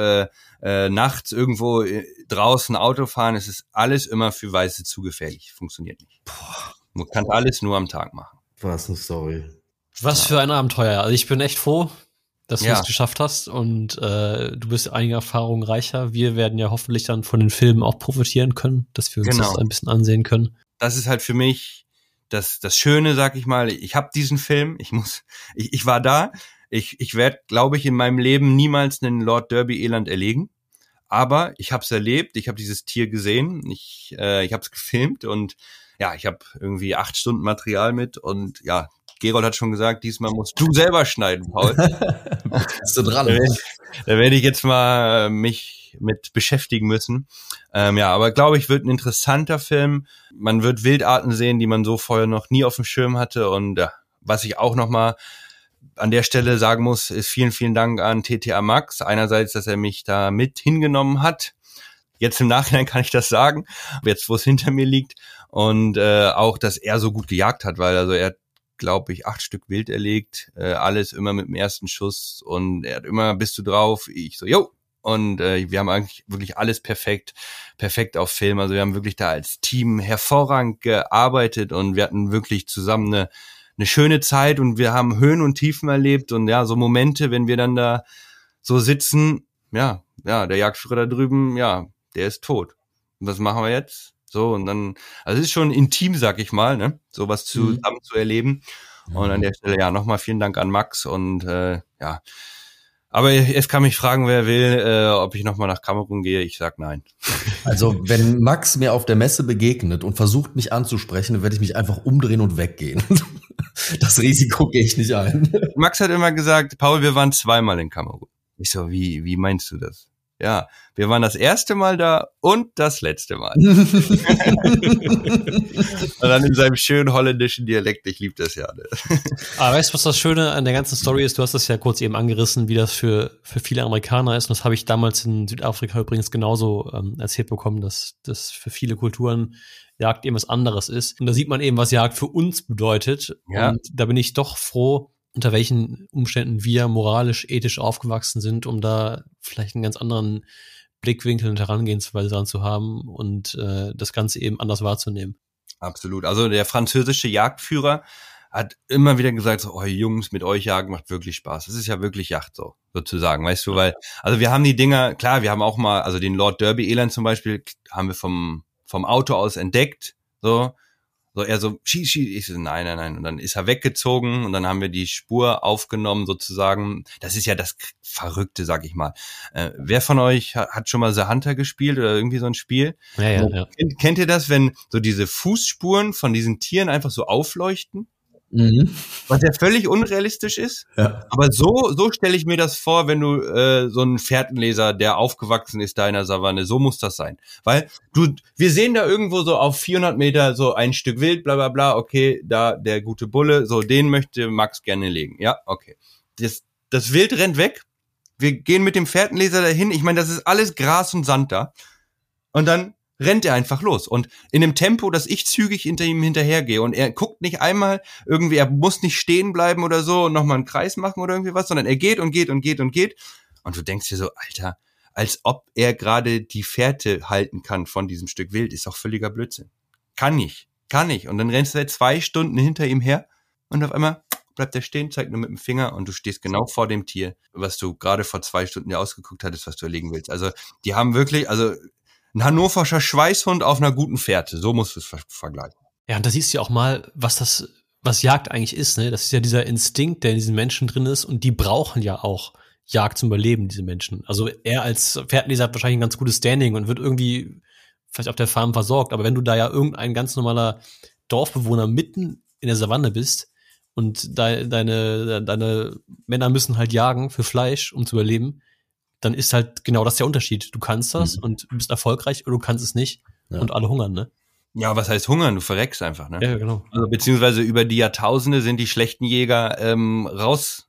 nachts irgendwo draußen Auto fahren, es ist alles immer für Weiße zu gefährlich. Funktioniert nicht. Man kann alles nur am Tag machen. Was eine Story. Was für ein Abenteuer. Also ich bin echt froh, dass du es geschafft hast und du bist einige Erfahrungen reicher. Wir werden ja hoffentlich dann von den Filmen auch profitieren können, dass wir uns das ein bisschen ansehen können. Das ist halt für mich das Schöne, sag ich mal. Ich habe diesen Film, ich war da. Ich werde, glaube ich, in meinem Leben niemals einen Lord Derby-Eland erlegen. Aber ich habe es erlebt, ich habe dieses Tier gesehen, ich habe es gefilmt und ja, ich habe irgendwie 8 Stunden Material mit und ja, Gerold hat schon gesagt, diesmal musst du selber schneiden, Paul. Bist du dran? Da werde ich jetzt mal mich mit beschäftigen müssen. Aber glaube ich, wird ein interessanter Film. Man wird Wildarten sehen, die man so vorher noch nie auf dem Schirm hatte und was ich auch noch mal an der Stelle sagen muss, ist vielen, vielen Dank an TTA Max. Einerseits, dass er mich da mit hingenommen hat. Jetzt im Nachhinein kann ich das sagen, jetzt wo es hinter mir liegt. Und auch, dass er so gut gejagt hat, weil also er hat, glaube ich, 8 Stück Wild erlegt, alles immer mit dem ersten Schuss und er hat immer, bist du drauf? Ich so, jo. Und wir haben eigentlich wirklich alles perfekt auf Film. Also wir haben wirklich da als Team hervorragend gearbeitet und wir hatten wirklich zusammen eine schöne Zeit und wir haben Höhen und Tiefen erlebt und ja, so Momente, wenn wir dann da so sitzen, der Jagdführer da drüben, der ist tot. Und was machen wir jetzt? So, und dann, also es ist schon intim, sag ich mal, ne, sowas zusammen zu erleben. Und an der Stelle, ja, nochmal vielen Dank an Max und ja. Aber es kann mich fragen, wer will, ob ich nochmal nach Kamerun gehe. Ich sag nein. Also wenn Max mir auf der Messe begegnet und versucht, mich anzusprechen, dann werde ich mich einfach umdrehen und weggehen. Das Risiko gehe ich nicht ein. Max hat immer gesagt, Paul, wir waren 2-mal in Kamerun. Ich so, wie meinst du das? Ja, wir waren das erste Mal da und das letzte Mal. Und dann in seinem schönen holländischen Dialekt, ich liebe das ja. Ne? Aber weißt du, was das Schöne an der ganzen Story ist? Du hast das ja kurz eben angerissen, wie das für viele Amerikaner ist. Und das habe ich damals in Südafrika übrigens genauso erzählt bekommen, dass das für viele Kulturen Jagd eben was anderes ist. Und da sieht man eben, was Jagd für uns bedeutet. Ja. Und da bin ich doch froh, unter welchen Umständen wir moralisch, ethisch aufgewachsen sind, um da vielleicht einen ganz anderen Blickwinkel und Herangehensweise dran zu haben und das Ganze eben anders wahrzunehmen. Absolut. Also der französische Jagdführer hat immer wieder gesagt, so, oh Jungs, mit euch jagen macht wirklich Spaß. Das ist ja wirklich Jagd so, sozusagen, weißt du, weil, also wir haben die Dinger, klar, wir haben auch mal, also den Lord Derby Eland zum Beispiel, haben wir vom Auto aus entdeckt, so er so, schieß, ich so, nein. Und dann ist er weggezogen und dann haben wir die Spur aufgenommen sozusagen. Das ist ja das Verrückte, sag ich mal. Wer von euch hat schon mal The Hunter gespielt oder irgendwie so ein Spiel? Ja. Kennt ihr das, wenn so diese Fußspuren von diesen Tieren einfach so aufleuchten? Mhm. Was ja völlig unrealistisch ist. Ja. Aber so stelle ich mir das vor, wenn du so einen Fährtenleser, der aufgewachsen ist da in der Savanne, so muss das sein. Weil wir sehen da irgendwo so auf 400 Meter so ein Stück Wild, bla bla bla, okay, da der gute Bulle, so den möchte Max gerne legen. Ja, okay. Das Wild rennt weg, wir gehen mit dem Fährtenleser dahin, ich meine, das ist alles Gras und Sand da. Und dann rennt er einfach los. Und in einem Tempo, dass ich zügig hinter ihm hinterhergehe. Und er guckt nicht einmal irgendwie, er muss nicht stehen bleiben oder so und nochmal einen Kreis machen oder irgendwie was, sondern er geht und geht und geht und geht. Und du denkst dir so, Alter, als ob er gerade die Fährte halten kann von diesem Stück Wild, ist doch völliger Blödsinn. Kann nicht. Und dann rennst du seit 2 Stunden hinter ihm her und auf einmal bleibt er stehen, zeigt nur mit dem Finger und du stehst genau vor dem Tier, was du gerade vor 2 Stunden dir ausgeguckt hattest, was du erlegen willst. Also die haben wirklich, also ein hannoverscher Schweißhund auf einer guten Fährte. So musst du es vergleichen. Ja, und da siehst du ja auch mal, was Jagd eigentlich ist, ne? Das ist ja dieser Instinkt, der in diesen Menschen drin ist und die brauchen ja auch Jagd zum Überleben, diese Menschen. Also er als Fährtenleser hat wahrscheinlich ein ganz gutes Standing und wird irgendwie vielleicht auf der Farm versorgt. Aber wenn du da ja irgendein ganz normaler Dorfbewohner mitten in der Savanne bist und deine Männer müssen halt jagen für Fleisch, um zu überleben, dann ist halt genau das der Unterschied. Du kannst das und bist erfolgreich oder du kannst es nicht und alle hungern, ne? Ja, was heißt hungern? Du verreckst einfach, ne? Ja, genau. Also, beziehungsweise über die Jahrtausende sind die schlechten Jäger raus.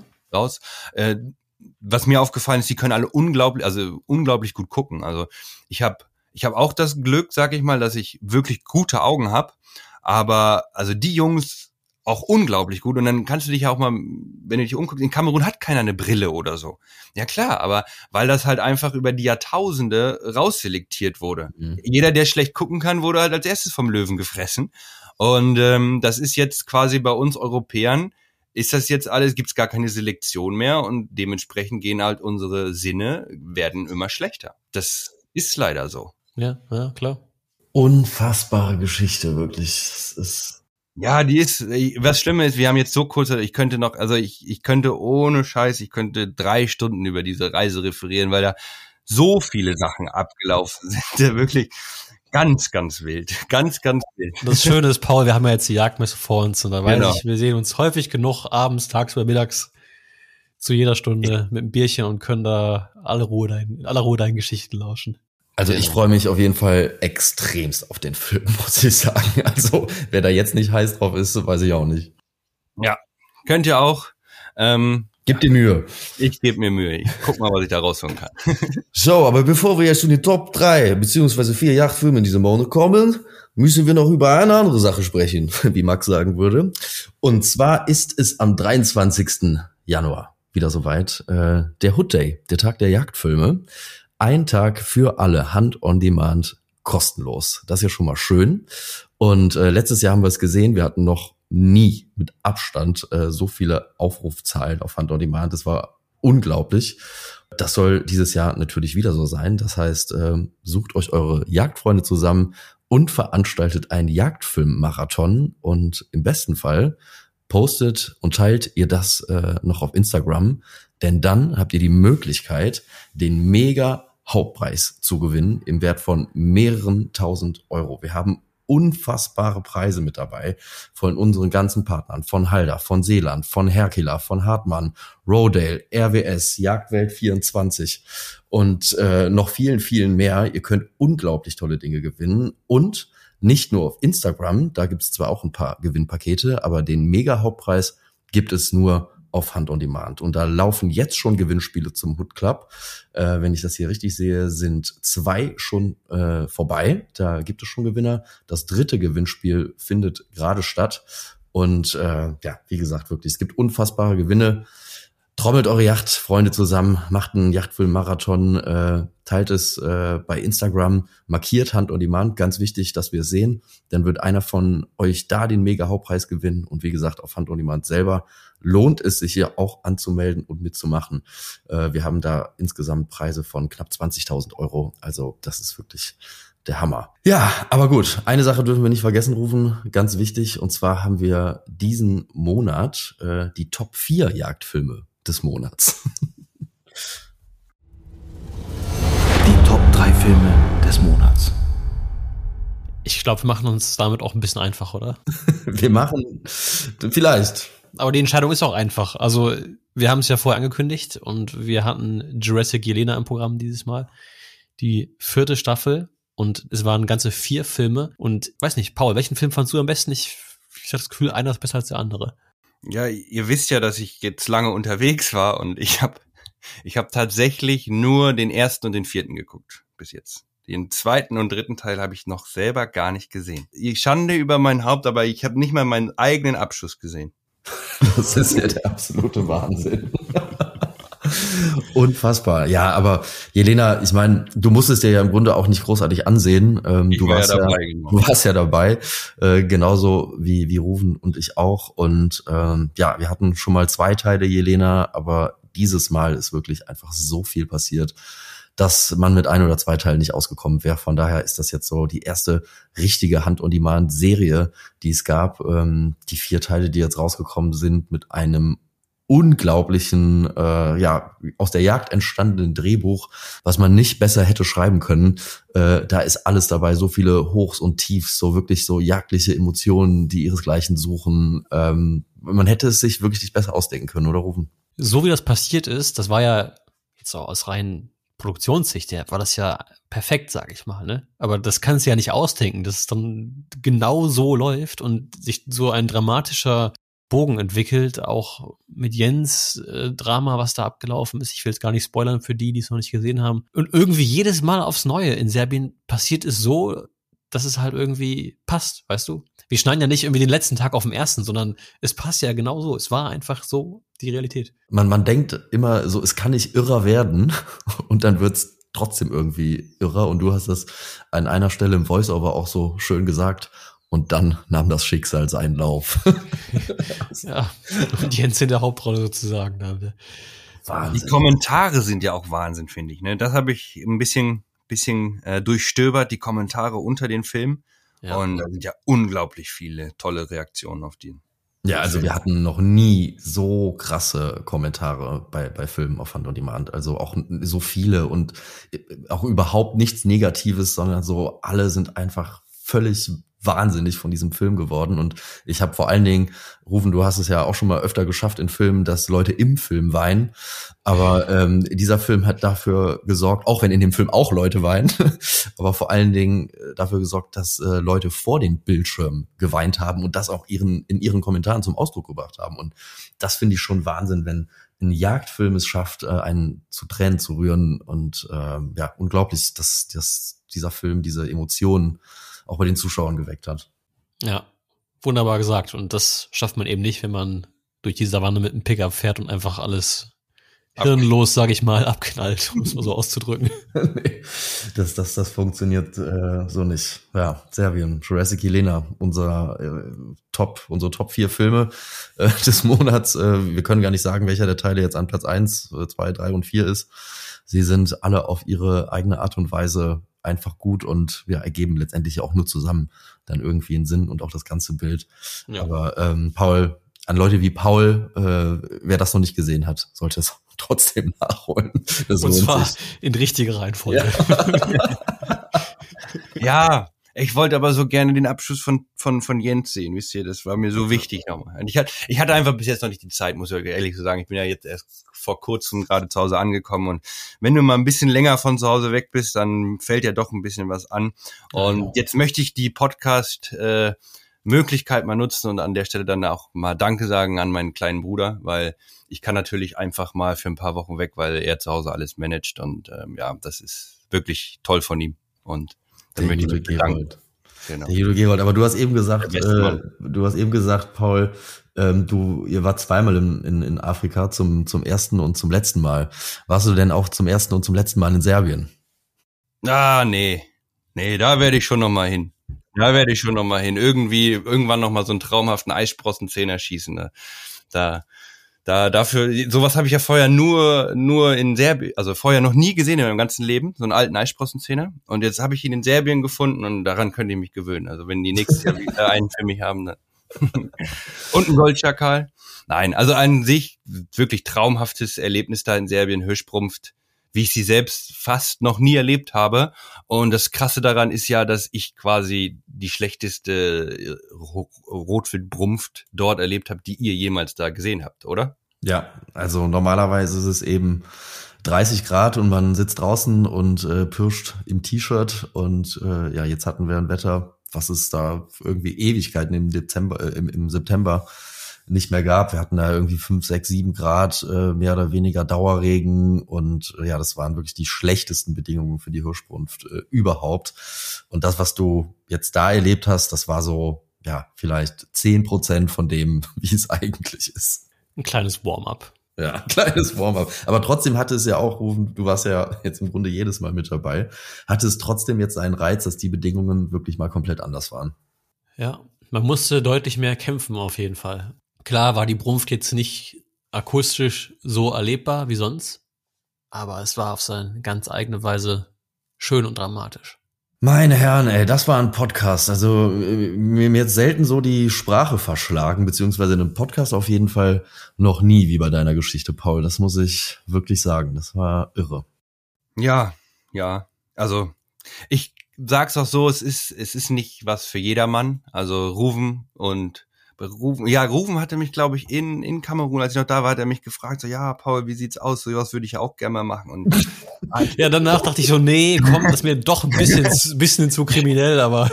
Was mir aufgefallen ist, die können alle unglaublich gut gucken. Also ich hab auch das Glück, sag ich mal, dass ich wirklich gute Augen habe. Aber also die Jungs auch unglaublich gut. Und dann kannst du dich auch mal, wenn du dich umguckst, in Kamerun hat keiner eine Brille oder so. Ja klar, aber weil das halt einfach über die Jahrtausende rausselektiert wurde. Mhm. Jeder, der schlecht gucken kann, wurde halt als erstes vom Löwen gefressen. Und das ist jetzt quasi bei uns Europäern, ist das jetzt alles, gibt's gar keine Selektion mehr und dementsprechend gehen halt unsere Sinne, werden immer schlechter. Das ist leider so. Ja, klar. Unfassbare Geschichte, wirklich. Das ist ja, die ist, was Schlimme ist, wir haben jetzt so kurz, ich könnte ohne Scheiß, 3 Stunden über diese Reise referieren, weil da so viele Sachen abgelaufen sind, wirklich ganz, ganz wild, ganz, ganz wild. Das Schöne ist, Paul, wir haben ja jetzt die Jagdmesse vor uns und da weiß ich, wir sehen uns häufig genug abends, tagsüber, mittags zu jeder Stunde mit einem Bierchen und können da aller Ruhe deinen Geschichten lauschen. Also ich freue mich auf jeden Fall extremst auf den Film, muss ich sagen. Also wer da jetzt nicht heiß drauf ist, weiß ich auch nicht. Ja, könnt ihr auch. Gib dir Mühe. Ich gebe mir Mühe. Ich guck mal, was ich da rausholen kann. So, aber bevor wir jetzt zu den Top 3 beziehungsweise 4 Jagdfilmen in diesem Monat kommen, müssen wir noch über eine andere Sache sprechen, wie Max sagen würde. Und zwar ist es am 23. Januar wieder soweit, der Hood Day, der Tag der Jagdfilme. Ein Tag für alle, Hunt on Demand, kostenlos. Das ist ja schon mal schön. Und letztes Jahr haben wir es gesehen, wir hatten noch nie mit Abstand so viele Aufrufzahlen auf Hunt on Demand. Das war unglaublich. Das soll dieses Jahr natürlich wieder so sein. Das heißt, sucht euch eure Jagdfreunde zusammen und veranstaltet einen Jagdfilm-Marathon und im besten Fall postet und teilt ihr das noch auf Instagram, denn dann habt ihr die Möglichkeit, den mega Hauptpreis zu gewinnen im Wert von mehreren tausend Euro. Wir haben unfassbare Preise mit dabei von unseren ganzen Partnern, von Halder, von Seeland, von Herkila, von Hartmann, Rodale, RWS, Jagdwelt 24 und noch vielen, vielen mehr. Ihr könnt unglaublich tolle Dinge gewinnen und nicht nur auf Instagram, da gibt es zwar auch ein paar Gewinnpakete, aber den Mega-Hauptpreis gibt es nur auf Hunt on Demand. Und da laufen jetzt schon Gewinnspiele zum Hood Club. Wenn ich das hier richtig sehe, sind 2 schon vorbei. Da gibt es schon Gewinner. Das 3. Gewinnspiel findet gerade statt. Und wie gesagt, wirklich, es gibt unfassbare Gewinne. Trommelt eure Yachtfreunde zusammen, macht einen Yachtfilm-Marathon, teilt es bei Instagram, markiert Hunt on Demand, ganz wichtig, dass wir es sehen. Dann wird einer von euch da den Mega-Hauptpreis gewinnen. Und wie gesagt, auf Hunt on Demand selber lohnt es sich hier auch anzumelden und mitzumachen. Wir haben da insgesamt Preise von knapp 20.000 Euro. Also das ist wirklich der Hammer. Ja, aber gut, eine Sache dürfen wir nicht vergessen, Rufen, ganz wichtig. Und zwar haben wir diesen Monat die Top 4 Jagdfilme des Monats. Die Top 3 Filme des Monats. Ich glaube, wir machen uns damit auch ein bisschen einfach, oder? Wir machen vielleicht. Aber die Entscheidung ist auch einfach. Also wir haben es ja vorher angekündigt und wir hatten Jurassic Jelena im Programm dieses Mal. Die 4. Staffel und es waren ganze 4 Filme. Und weiß nicht, Paul, welchen Film fandst du am besten? Ich hatte das Gefühl, einer ist besser als der andere. Ja, ihr wisst ja, dass ich jetzt lange unterwegs war und ich hab tatsächlich nur den 1. und den 4. geguckt bis jetzt. Den 2. und 3. Teil habe ich noch selber gar nicht gesehen. Ich Schande über mein Haupt, aber ich habe nicht mal meinen eigenen Abschuss gesehen. Das ist ja der absolute Wahnsinn. Unfassbar. Ja, aber Jelena, ich meine, du musstest dir ja im Grunde auch nicht großartig ansehen. Du warst ja dabei, genauso wie Ruven und ich auch. Und wir hatten schon mal 2 Teile Jelena, aber dieses Mal ist wirklich einfach so viel passiert, dass man mit 1 oder 2 Teilen nicht ausgekommen wäre. Von daher ist das jetzt so die erste richtige Hunt-on-Demand-Serie, die es gab. Die 4 Teile, die jetzt rausgekommen sind, mit einem unglaublichen, aus der Jagd entstandenen Drehbuch, was man nicht besser hätte schreiben können. Da ist alles dabei, so viele Hochs und Tiefs, so wirklich so jagdliche Emotionen, die ihresgleichen suchen. Man hätte es sich wirklich nicht besser ausdenken können, oder Rufen? So wie das passiert ist, das war ja jetzt auch aus rein Produktionssicht her, war das ja perfekt, sag ich mal, ne? Aber das kannst du ja nicht ausdenken, dass es dann genau so läuft und sich so ein dramatischer Bogen entwickelt, auch mit Jens Drama, was da abgelaufen ist. Ich will jetzt gar nicht spoilern für die es noch nicht gesehen haben. Und irgendwie jedes Mal aufs Neue in Serbien passiert es so, dass es halt irgendwie passt, weißt du? Wir schneiden ja nicht irgendwie den letzten Tag auf dem 1., sondern es passt ja genau so. Es war einfach so die Realität. Man denkt immer so, es kann nicht irrer werden und dann wird's trotzdem irgendwie irrer. Und du hast es an einer Stelle im Voice-Over auch so schön gesagt. Und dann nahm das Schicksal seinen Lauf. Ja, und Jens in der Hauptrolle sozusagen. Wahnsinn. Die Kommentare sind ja auch Wahnsinn, finde ich. Ne? Das habe ich ein bisschen durchstöbert, die Kommentare unter den Filmen. Ja. Und da sind ja unglaublich viele tolle Reaktionen auf die. Ja, also wir hatten noch nie so krasse Kommentare bei Filmen auf Hunt on Demand. Also auch so viele und auch überhaupt nichts Negatives, sondern so alle sind einfach völlig wahnsinnig von diesem Film geworden. Und ich habe vor allen Dingen, Rufen, du hast es ja auch schon mal öfter geschafft in Filmen, dass Leute im Film weinen. Aber dieser Film hat dafür gesorgt, auch wenn in dem Film auch Leute weinen, aber vor allen Dingen dafür gesorgt, dass Leute vor den Bildschirmen geweint haben und das auch in ihren Kommentaren zum Ausdruck gebracht haben. Und das finde ich schon Wahnsinn, wenn ein Jagdfilm es schafft, einen zu Tränen zu rühren. Und unglaublich, dass dieser Film diese Emotionen auch bei den Zuschauern geweckt hat. Ja, wunderbar gesagt. Und das schafft man eben nicht, wenn man durch die Savanne mit einem Pickup fährt und einfach alles hirnlos, sage ich mal, abknallt, um es mal so auszudrücken. Nee, das funktioniert so nicht. Ja, Serbien, Jurassic Jelena, unsere Top 4 Filme des Monats. Wir können gar nicht sagen, welcher der Teile jetzt an Platz 1, 2, 3 und 4 ist. Sie sind alle auf ihre eigene Art und Weise einfach gut und ja, ergeben letztendlich auch nur zusammen dann irgendwie einen Sinn und auch das ganze Bild. Ja. Aber Paul, an Leute wie Paul, wer das noch nicht gesehen hat, sollte es trotzdem nachholen. Das und zwar in richtiger Reihenfolge. Ja, ich wollte aber so gerne den Abschluss von Jens sehen, wisst ihr, das war mir so wichtig nochmal. Und ich hatte einfach bis jetzt noch nicht die Zeit, muss ich ehrlich so sagen. Ich bin ja jetzt erst vor kurzem gerade zu Hause angekommen und wenn du mal ein bisschen länger von zu Hause weg bist, dann fällt ja doch ein bisschen was an. Und jetzt möchte ich die Podcast Möglichkeit mal nutzen und an der Stelle dann auch mal Danke sagen an meinen kleinen Bruder, weil ich kann natürlich einfach mal für ein paar Wochen weg, weil er zu Hause alles managt und das ist wirklich toll von ihm und dann möchte ich mich bedanken. Genau. Der Guido Gerold, aber du hast eben gesagt, Paul, ihr wart zweimal in Afrika zum ersten und zum letzten Mal. Warst du denn auch zum ersten und zum letzten Mal in Serbien? Nee, da werde ich schon noch mal hin. Irgendwann noch mal so einen traumhaften Eissprossenzehner schießen. Dafür, sowas habe ich ja vorher nur in Serbien, also vorher noch nie gesehen in meinem ganzen Leben, so einen alten Eissprossenzehner. Und jetzt habe ich ihn in Serbien gefunden und daran könnt ihr mich gewöhnen. Also wenn die nächstes Jahr wieder einen für mich haben, dann. Und ein Goldschakal. Nein, also an sich wirklich traumhaftes Erlebnis da in Serbien, Hirschprumpft, wie ich sie selbst fast noch nie erlebt habe. Und das Krasse daran ist ja, dass ich quasi die schlechteste Rotwildbrunft dort erlebt habe, die ihr jemals da gesehen habt, oder? Ja, also normalerweise ist es eben 30 Grad und man sitzt draußen und pirscht im T-Shirt und jetzt hatten wir ein Wetter, was es da irgendwie Ewigkeiten im September nicht mehr gab. Wir hatten da irgendwie 5, 6, 7 Grad, mehr oder weniger Dauerregen und das waren wirklich die schlechtesten Bedingungen für die Hirschbrunft überhaupt. Und das, was du jetzt da erlebt hast, das war so, vielleicht 10% von dem, wie es eigentlich ist. Ein kleines Warm-up. Ja, ein kleines Warm-up. Aber trotzdem hatte es ja auch, du warst ja jetzt im Grunde jedes Mal mit dabei, hatte es trotzdem jetzt einen Reiz, dass die Bedingungen wirklich mal komplett anders waren. Ja, man musste deutlich mehr kämpfen auf jeden Fall. Klar war die Brunft jetzt nicht akustisch so erlebbar wie sonst, aber es war auf seine ganz eigene Weise schön und dramatisch. Meine Herren, das war ein Podcast. Also mir jetzt selten so die Sprache verschlagen, beziehungsweise in einem Podcast auf jeden Fall noch nie wie bei deiner Geschichte, Paul. Das muss ich wirklich sagen. Das war irre. Ja. Also ich sag's auch so, es ist nicht was für jedermann. Also Ruven hatte mich, glaube ich, in Kamerun, als ich noch da war, hat er mich gefragt, so, ja, Paul, wie sieht's aus? So was würde ich ja auch gerne mal machen. Und ja, danach dachte ich so, nee, komm, das ist mir doch ein bisschen zu kriminell, aber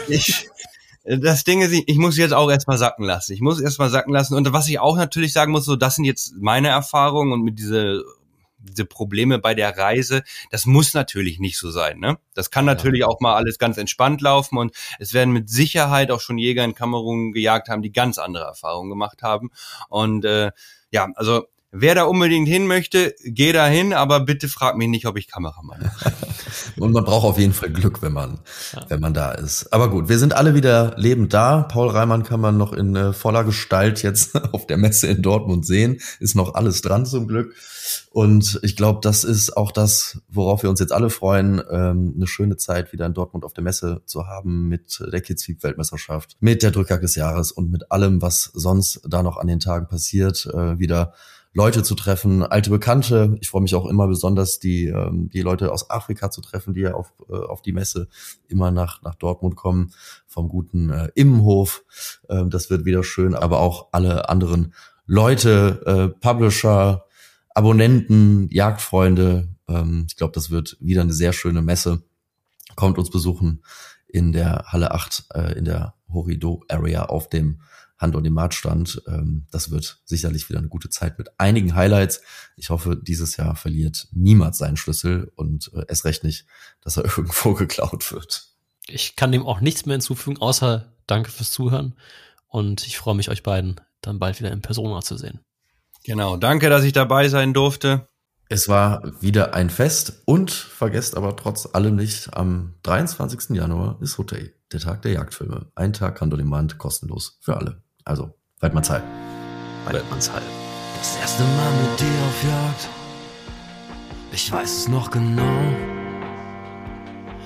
das Ding ist, ich muss jetzt auch erstmal sacken lassen. Und was ich auch natürlich sagen muss, so, das sind jetzt meine Erfahrungen und mit diese Probleme bei der Reise, das muss natürlich nicht so sein, ne? Das kann natürlich auch mal alles ganz entspannt laufen und es werden mit Sicherheit auch schon Jäger in Kamerun gejagt haben, die ganz andere Erfahrungen gemacht haben und also wer da unbedingt hin möchte, geh da hin, aber bitte frag mich nicht, ob ich Kameramann bin. Und man braucht auf jeden Fall Glück, wenn man da ist. Aber gut, wir sind alle wieder lebend da. Paul Reimann kann man noch in voller Gestalt jetzt auf der Messe in Dortmund sehen. Ist noch alles dran zum Glück. Und ich glaube, das ist auch das, worauf wir uns jetzt alle freuen, eine schöne Zeit wieder in Dortmund auf der Messe zu haben mit der Kitzbühel-Weltmeisterschaft, mit der Drückjagd des Jahres und mit allem, was sonst da noch an den Tagen passiert, wieder Leute zu treffen, alte Bekannte. Ich freue mich auch immer besonders, die Leute aus Afrika zu treffen, die ja auf die Messe immer nach Dortmund kommen, vom guten Immenhof. Das wird wieder schön, aber auch alle anderen Leute, Publisher, Abonnenten, Jagdfreunde. Ich glaube, das wird wieder eine sehr schöne Messe. Kommt uns besuchen in der Halle 8, in der Horido-Area auf dem Hand- und dem Marktstand. Das wird sicherlich wieder eine gute Zeit mit einigen Highlights. Ich hoffe, dieses Jahr verliert niemand seinen Schlüssel und erst recht nicht, dass er irgendwo geklaut wird. Ich kann dem auch nichts mehr hinzufügen, außer danke fürs Zuhören und ich freue mich, euch beiden dann bald wieder in Persona zu sehen. Genau, danke, dass ich dabei sein durfte. Es war wieder ein Fest und vergesst aber trotz allem nicht, am 23. Januar ist Hotel, der Tag der Jagdfilme. Ein Tag Hand on Demand, kostenlos für alle. Also, Weidmannsheil. Weidmannsheil. Das erste Mal mit dir auf Jagd, ich weiß es noch genau.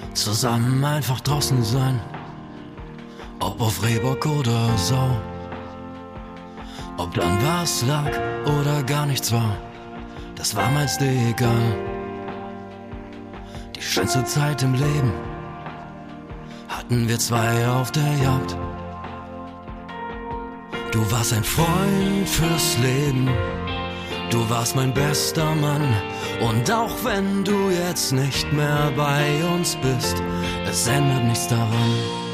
zusammen einfach draußen sein. Ob auf Rehbock oder Sau. Ob dann was lag oder gar nichts war, das war meist egal. Die schönste Zeit im Leben hatten wir zwei auf der Jagd. Du warst ein Freund fürs Leben, du warst mein bester Mann. Und auch wenn du jetzt nicht mehr bei uns bist, es ändert nichts daran.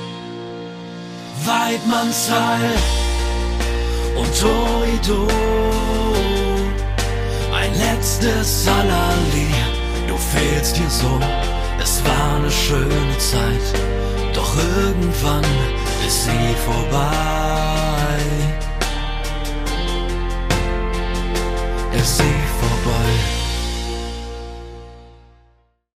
Weidmannsheil und Torido, ein letztes Halali, du fehlst hier so. Es war eine schöne Zeit, doch irgendwann ist sie vorbei. Es